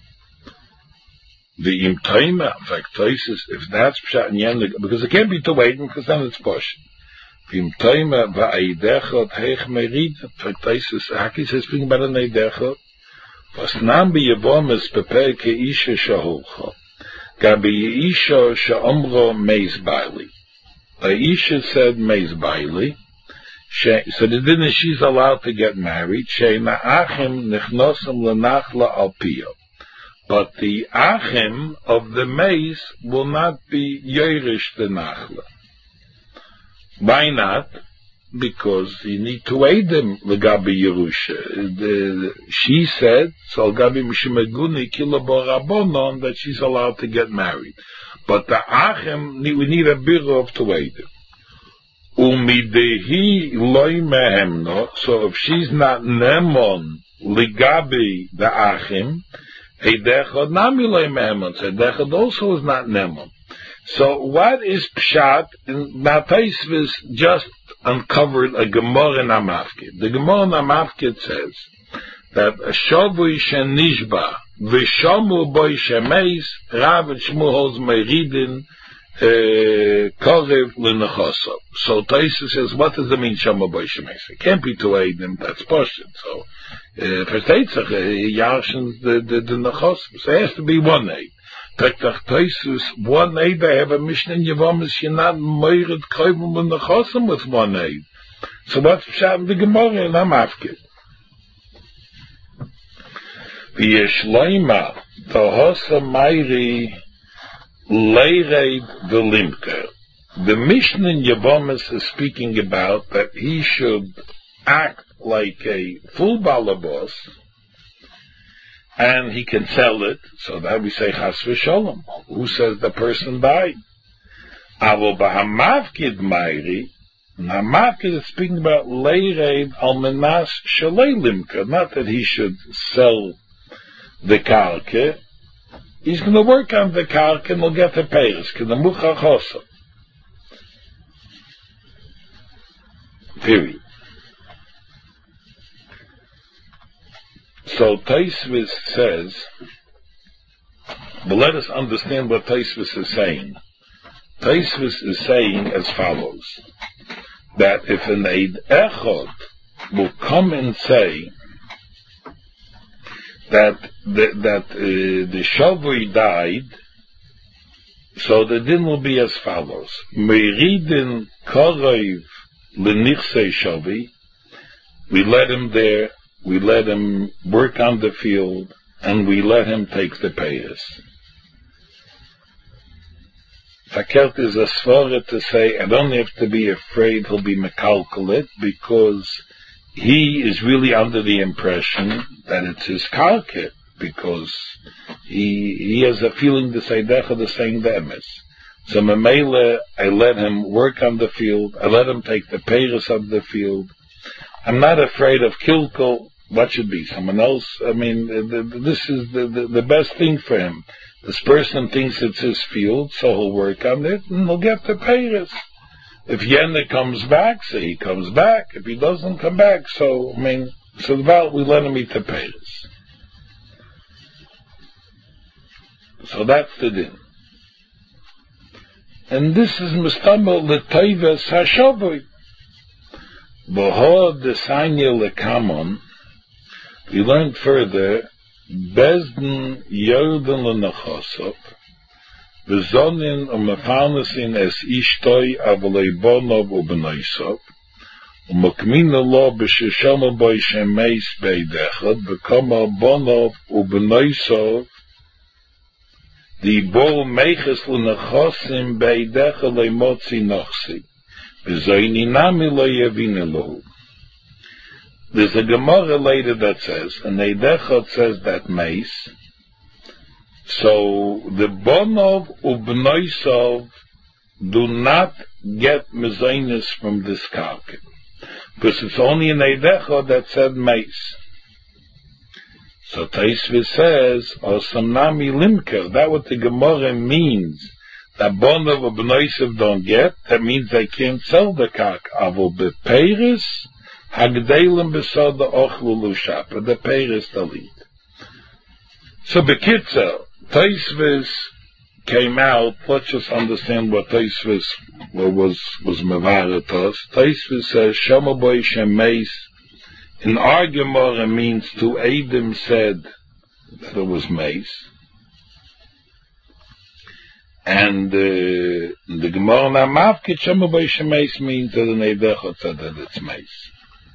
The Im Taima, in fact, if that's Pshat and Yendik, because it can't be two Eidim, because then it's posh. Im Taima, Va'eidechot, Heich Meriden, in fact, Haki says, speaking about an Eidechot, Vasnam B'Yevom is Pepe Ke'isha Shahulcha. Gabi Isha Sha'omro Meis Bailey. Isha said Meis Bailey. So the din is she's allowed to get married. She'na Achim Nechnosam Lenachla Alpio. But the Achim of the Meis will not be Yeirish the Nachla. Why not? Because you need to aid them, Gabi Yerusha. She said, so Gabi Mishimaguni Kilabo Rabbonon, that she's allowed to get married. But the Achim, we need a birra of to aid them. Umidehi loy mehemno, so if she's not nemon ligabi the achim, Eidechad nami loy mehemon, so Eidechad also is not nemon. So what is pshat? Now Taisvis just uncovered a Gemara in Amavkid. The Gemara in Amavkid says that a shavui shenishba v'shamu boy shemeis Rav and Shmuel holds meridin korev l'nechosov. So Taisvis says, what does it mean shamu boy shemeis? It can't be two eidim. That's poshut. So versteht sich yarshin the nechosov. So it has to be one eid. One aid, I have a mission in Yevamis, you're not moired koivum in the chosim with one aid. So what's pshat the Gemara in Amavkid? V'yeshloima, the hosa mayri leireid v'limker. The mission in Yevamis is speaking about that he should act like a full balabos, and he can sell it, so that we say chas v'sholom. Who says the person died? Avo b'hamavkid mayri. Hamavkid is speaking about leireid al menas shalei limka. Not that he should sell the karka. He's going to work on the karka and he'll get the payers. K'nemucha chosa. Period. So Taisvis says, but let us understand what Taisvis is saying. Taisvis is saying as follows, that if an Eid Echad will come and say that the Shavui died, so the din will be as follows. Meridin Korev L'nichsei Shavi, we let him there, we let him work on the field, and we let him take the payers. Fakert is a svara to say, I don't have to be afraid he'll be mekalkalit, because he is really under the impression that it's his karka, because he has a feeling the Seidecha is saying the emes. So Mamela, I let him work on the field, I let him take the payers of the field. I'm not afraid of kilkel. What should be? Someone else? I mean, this is the best thing for him. This person thinks it's his field, so he'll work on it, and he'll get the payers. If Yenda comes back, so he comes back. If he doesn't come back, so we let him eat the payers. So that's the din. And this is Mustamel L'Toivas HaShavui. Boho Desanya Lekamon, we learned further, Bezdin Yordan L'Nechosov, Bezonin U'Mefarnesin Es Ishtoi Avalei Bonov U'Benoisov, U'Mokmina Lo B'Sheshama Boi Shemeis Beidechad, Bekoma Bonov U'Benoisov, Di Bo Meches L'Nechosim Beidechad Le'Motzi Nochsi, Bezoini Nami Lo Yevine Lo. There's a Gemara later that says, and Eidechot says that mace, so the Bonov Ubnoisov do not get mezainis from this karka, because it's only an Eidechot that said mace. So Taisvis says, Osamnami Limker, that what the Gemara means, that Bonov Ubnoisov don't get, that means they can't sell the karka. Avo bepeiris, Hagdelim besoda ochlu lushapa, the peiris talit. So Bekitza, Taisvis came out. Let's just understand what Taisvis was mevaratos. Taisvis says Shama boy shemeis. In our Gemara means two Eidim said that it was mace, and the Gemara Namavkit Shama boy shemeis means that an Eidechot said that it's mace.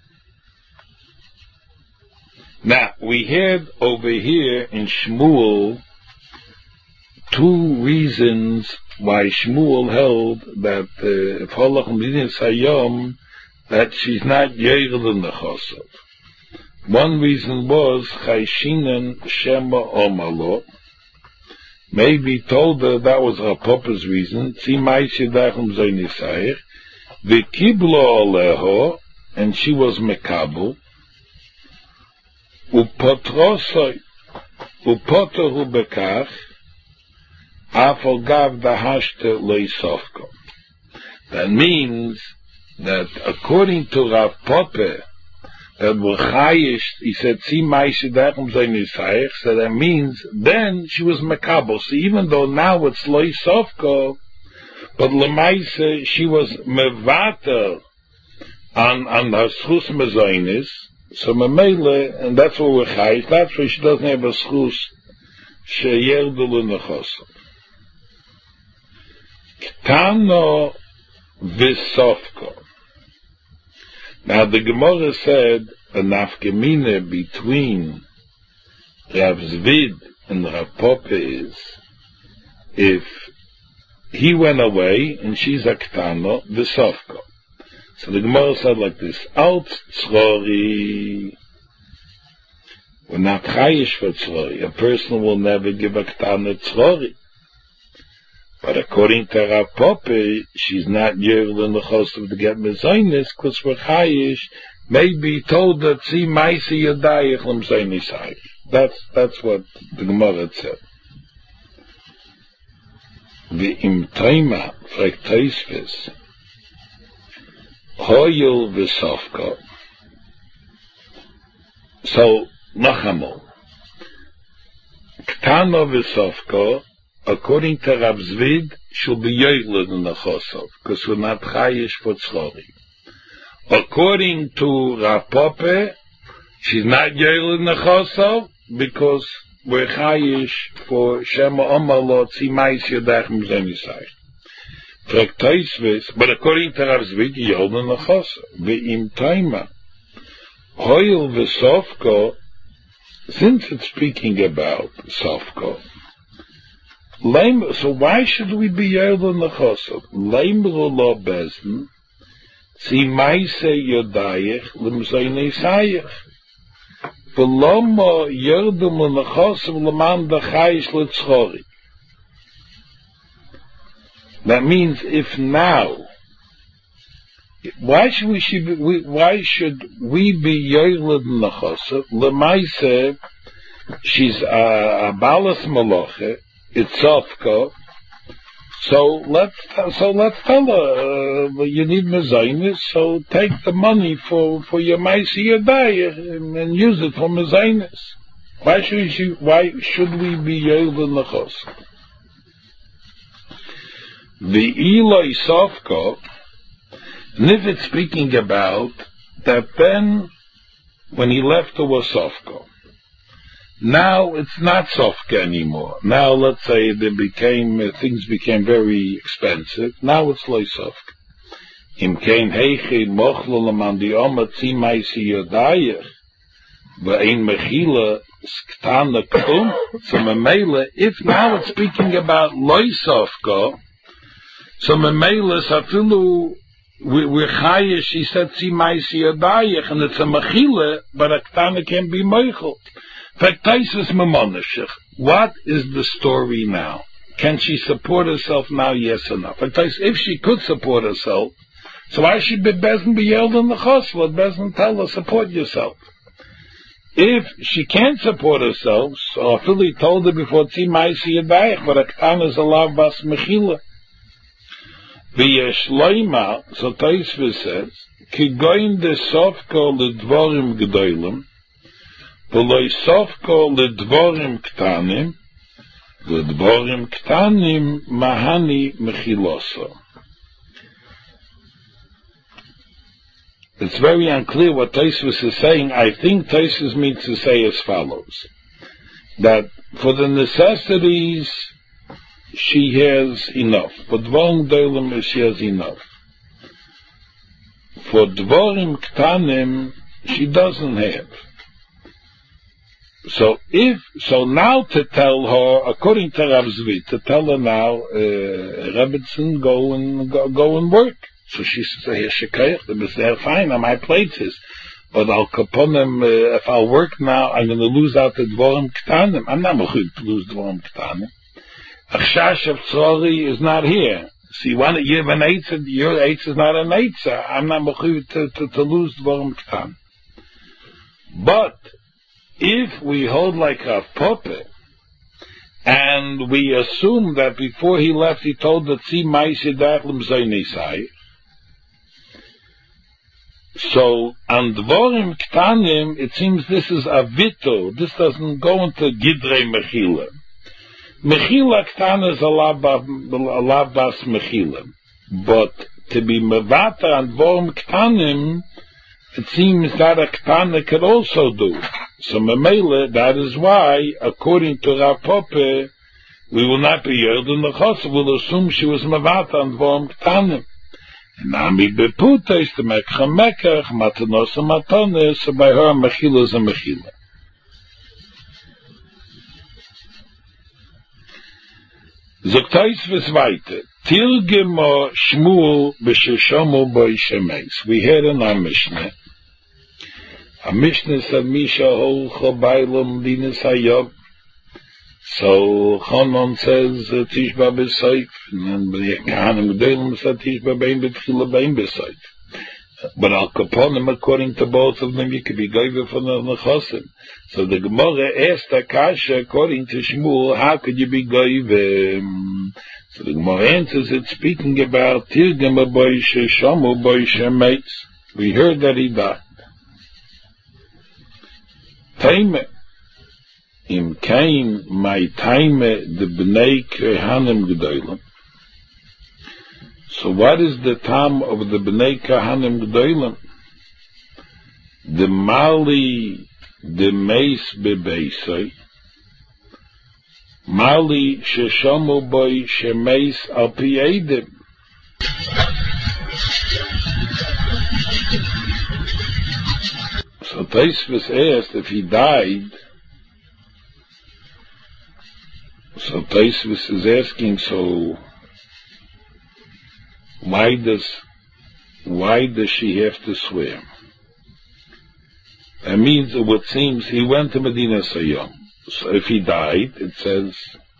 Now, we had over here in Shmuel two reasons why Shmuel held that if Holach Midin Sayom, that she's not Yeirel in the Chosov. One reason was Chayshinen Shema Omalo. Maybe told her that was her papa's reason. See, my Shidachum Zaynisayir. V'kiblo oleho, and she was mekabel, upotrosoi, upotoru bekach, afal gav dahashte leisofko. That means that according to Rav Pope, that Chayish, he said, "Si ma'isi dachem zaynisayich," so that means then she was mekabel. So even though now it's leisofko, but lemaise she was mevater on her schus mezainis. So memele, and that's what we're chayish. That's why she doesn't have a schus sheyerdul nechosel. Ktano v'sofko. Now the Gemara said a nafkamina between Rav Zvid and Rav Pope is if he went away and she's a ktano v'sofko. So the Gemara said like this: Alt tzrori, we're not chayish for tzrori. A person will never give a ktano tzrori. But according to Rav Pope, she's not yerul in the chosav to get mezainis, because for chayish, maybe told that see maisi yadayich l'mzainis hayish. That's what the Gemara said. V'im taima, fragt Tosfos, hoyul v'sofko. So, nachamol. Ktano v'sofko, according to Rav Zvid, she'll be yoyled in the chosov, because we're not chayish for tzrori. According to Rav Pope, she's not yoyled in the chosov, because we're chayish for Shema Omar Lo Tzi Mais Yadach Mzenisai. Fragt Tosfos, but according to Rav Zvid, yoyled in the chosov. Ve'im taima, hoyel v'sofko, since it's speaking about sofko, so why should we be yoyled in the chosov? Leimru lo bezn, si maise yodayich l'mzayne sayich. V'lomo yerdum in the chosov l'man dachayish l'tzchori. That means if now, why should we be yoyled in the chosov? L'maise, she's a balas maloche, it's sofko. So let's tell her you need mezainis. So take the money for your maisi yadai and use it for mezainis. Why should we be yoyled in the chos? The Eloi sofko, and if it's speaking about that, then when he left, it was sofko. Now it's not sofka anymore. Now let's say things became very expensive. Now it's loy sofka. Im kein heiche mochlo laman di oma tzi maisi yodayich v'ein mechila sktana kum. So memela, if now it's speaking about loy sofka, so memela safilu we're chayish, she said tzi maisi yodayich, and it's a mechila, but a ktana can be meichel. What is the story now? Can she support herself now? Yes or no? If she could support herself, so why should Bezdin be yelled in the chos? Let Bezdin tell her, support yourself. If she can't support herself, so Philly told her before Tzi Maisi Yadayich, but a Ktan is a lav bas mechila. V'yesh loima, so Tosfos says, ki goin de sofko l'dvorim g'dolim, v'loi sofko l'dvorim ktanim, l'dvorim ktanim mahani mechiloso. It's very unclear what Tosfos is saying. I think Tosfos means to say as follows, that for the necessities she has enough. For dvorim g'dolim she has enough. For dvorim ktanim she doesn't have. So now to tell her, according to Rav Zvid, to tell her now, Rebbetzin, go and work. So she says, fine, on my plate is, but I'll kaponim, if I'll work now, I'm going to lose out the dvorim ktanim. I'm not going to lose dvorim ktanim. Achshash of Tzori is not here. So you want to give an eitzah, your eitzah is not an eitzah. I'm not mechuyev to lose dvorim k'tan. But if we hold like a puppet, and we assume that before he left he told the Tzi Ma'asidach L'Mzaynisai, so on dvorim k'tanim, it seems this is a vito. This doesn't go into Gidrei Mechila. Mechila K'tana is a lavas Mechila. But to be Mevata and Dvorim K'tanim, it seems that a K'tana could also do. So Memele, that is why, according to Rav Pope, we will not be Yerden Nechos, we'll assume she was Mevata and Dvorim K'tanim. And Ami Beputa is the Mekcha Mekach, Matanosa Matane, so by her Mechila is a Mechila. Zoktais v'zweite, Tirgemo Shmuel b'sheshomo boi shemeis. We heard in our Mishnah. A Mishnah said, Misha holcho bailam dinas hayob. So Chanon says, Tishba b'soif. And then the Kahanim G'dolim said, Tishba b'ein b'tchila b'ein b'soif. But Al Kaponim, according to both of them, you could be goyve from the Nechosim. So the Gemara asked Akasha, according to Shmuel, how could you be goyve? So the Gemara answers, it's speaking about Tirgem Boy Shomu Boy Shemeitz. We heard that he died. Taime. Im Kain, my Taime, the Bnei Kehanim G'dolim. So what is the time of the Bnei Kahanim G'dolim? The Mali, the Meis Bebeisai, Mali Sheshomu Boy Shemeis Al Piedim. So Taisvis asked if he died. So Taisvis is asking, so why does she have to swear? That means it would seem he went to Medina Sayyam. So if he died, it says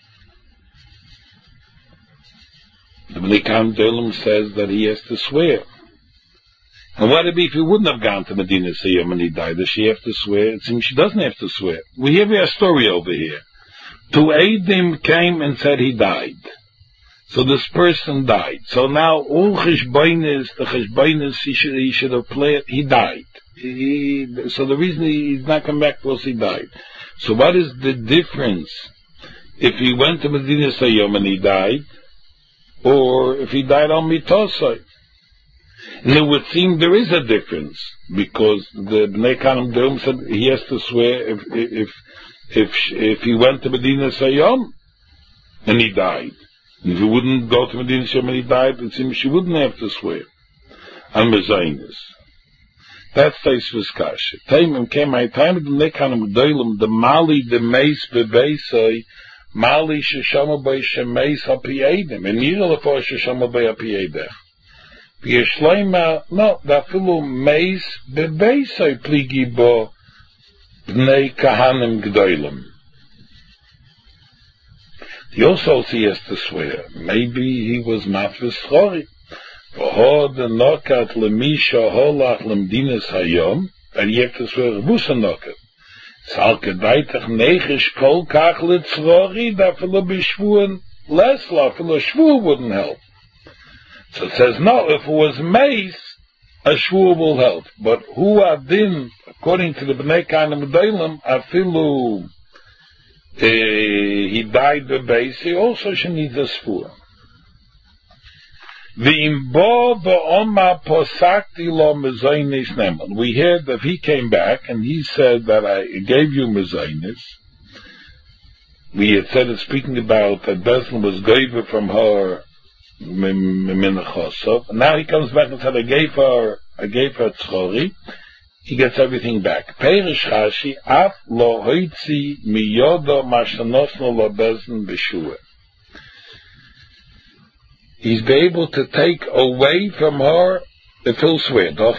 the Bnei Kahanim says that he has to swear. And what if he wouldn't have gone to Medina Sayyam and he died? Does she have to swear? It seems she doesn't have to swear. We have a story over here. Two Eidim came and said he died. So this person died. So now all the Cheshbainis he should have played, he died. So the reason he's not come back was he died. So what is the difference if he went to Medina Sayyam and he died, or if he died on Mitosai? And it would seem there is a difference, because the Bnei Kahanim G'dolim said he has to swear if he went to Medina Sayyam and he died. And if he wouldn't go to Medina Sayyam and he died, it seems she wouldn't have to swear on Mezainis. That's Taisvis Kasha. Taimim came my time the Bnei Kahanim G'dolim, the Mali, the Meis Bebeisai, Mali Sheshama Bei Shemeis HaPiedim, and Yirah Lefo Sheshama Bei HaPiedech. V'yeshleima, no, dafilu Meis Bebeisai Pligi Bo Bnei Kahanim G'dolim. He also has to swear. Maybe he was Mafis Chori. V'ho de nokat lemisha holach lemdinas hayom, and you have to swear Rebusa nokat. Sal kedaitach nechish kol kach litzrori, dafilu b'shvuan lesla, dafilu shvu wouldn't help. So it says, no, if it was mace, a shvu will help. But hu adin, according to the Bnei Kahanim G'dolim, afilu he died the base, he also should need a shvu. We heard that he came back and he said that I gave you mezainis. We had said it speaking about that Beslin was gave from her minachosov. Now he comes back and said I gave her tzchori. He gets everything back. Perish Rashi af lo hoitzi miyodo mashanosno lo Beslin b'shua. He's be able to take away from her the full swear. Is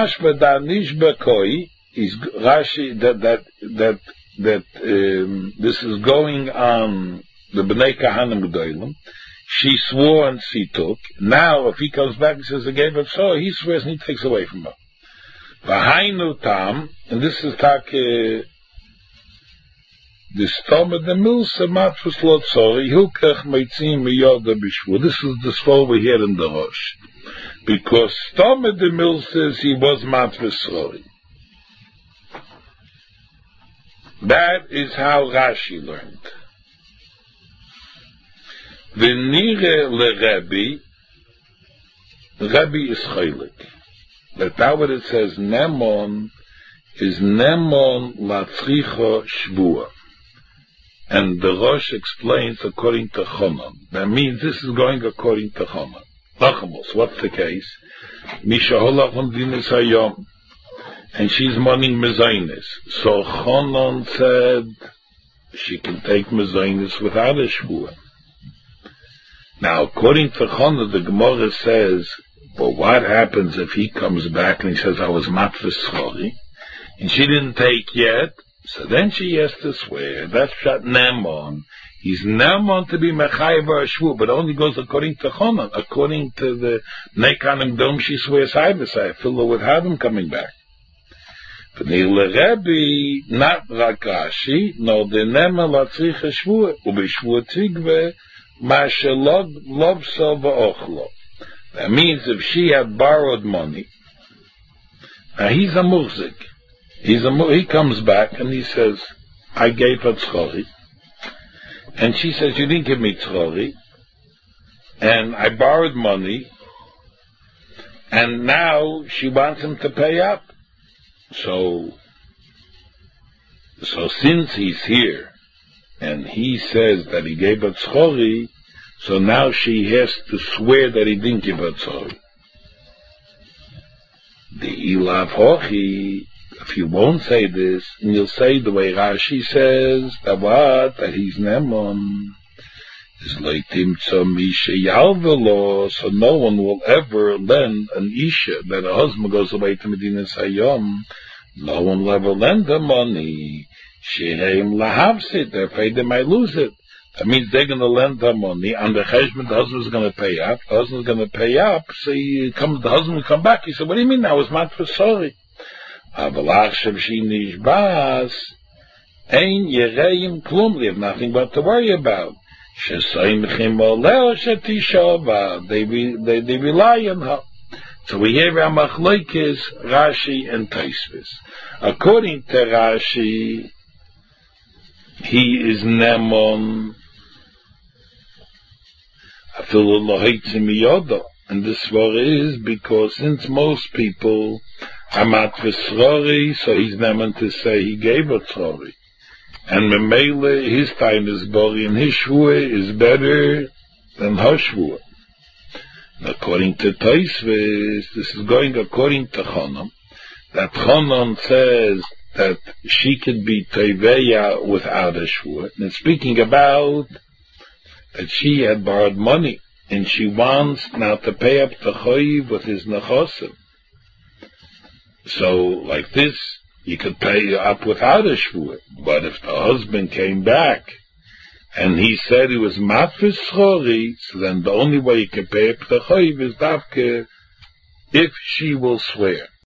Rashi that this is going on the Bnei Kahanim G'dolim. She swore and she took. Now, if he comes back and says, I gave her so, he swears and he takes away from her. V'hainu tam, and this is the Stoma de Milsa Matfus Lotzori, Hilkach Meitzim Miyoda Bishvu. This is the swore we hear in the Rosh. Because Stoma de Milsa says he was Matfus Lori. That is how Rashi learned. V'nire le Rebbe is chaylik. That what it says, Nemon, is Nemon latzricha shvua. And the Rosh explains according to Chonon. That means this is going according to Chonon. Lachamos, what's the case? Misha holachon dinis hayom. And she's mourning mezainis. So Chonon said she can take mezainis without a shvua. Now, according to Chonon, the Gemara says, well, what happens if he comes back and he says, I was matfus chori, and she didn't take yet? So then she has to swear. That's Pshat Nemon. He's Nemon to be mechayev or shvu, but only goes according to Chonon. According to the Nekanim Dom, she swears Haibasai, Philo would have him coming back. But the Rebbe, not Rakashi, no, the Nemon latzricha shvu, ubeshvu tigve, mashelog lobso va'ochlo. That means if she had borrowed money, now he's a muhzik. He comes back and he says, I gave her tzchori. And she says, you didn't give me tzchori. And I borrowed money. And now she wants him to pay up. So since he's here, and he says that he gave her tzchori, so now she has to swear that he didn't give her tzchori. The ilav hochi, if you won't say this, and you'll say the way Rashi says, that he's Nemon, is like Timtza Misha Yalvelo, so no one will ever lend an Isha, that a husband goes away to Medinas Hayom, no one will ever lend her money. Shereim lahavsit, they're afraid they might lose it. That means they're going to lend her money, and the cheshbon, the husband's going to pay up, the husband's going to pay up, so the husband will come back, he said, what do you mean, I was mad for sorry. Avalach Shavshi Nishbas, Ein Yereim Klum, they have nothing but to worry about. Shesoimchim Oleo Shetishova, they rely on her. So we hear Ramachloikis, Rashi, and Taisvis. According to Rashi, he is Nemon, and this svara is because since most people are matfus tzrori, so he's Nemon to say he gave her tzrori. And Memele, his time is bori, and his shvua is better than her shvua. According to Taisvis, this is going according to Chonon, that Chonon says that she could be teveya without a shvua. And it's speaking about that she had borrowed money, and she wants now to pay up the chayiv with his nechosim. So, like this, you could pay up without a shvua. But if the husband came back, and he said he was matfus chori, so then the only way you can pay up the chayiv is davke if she will swear.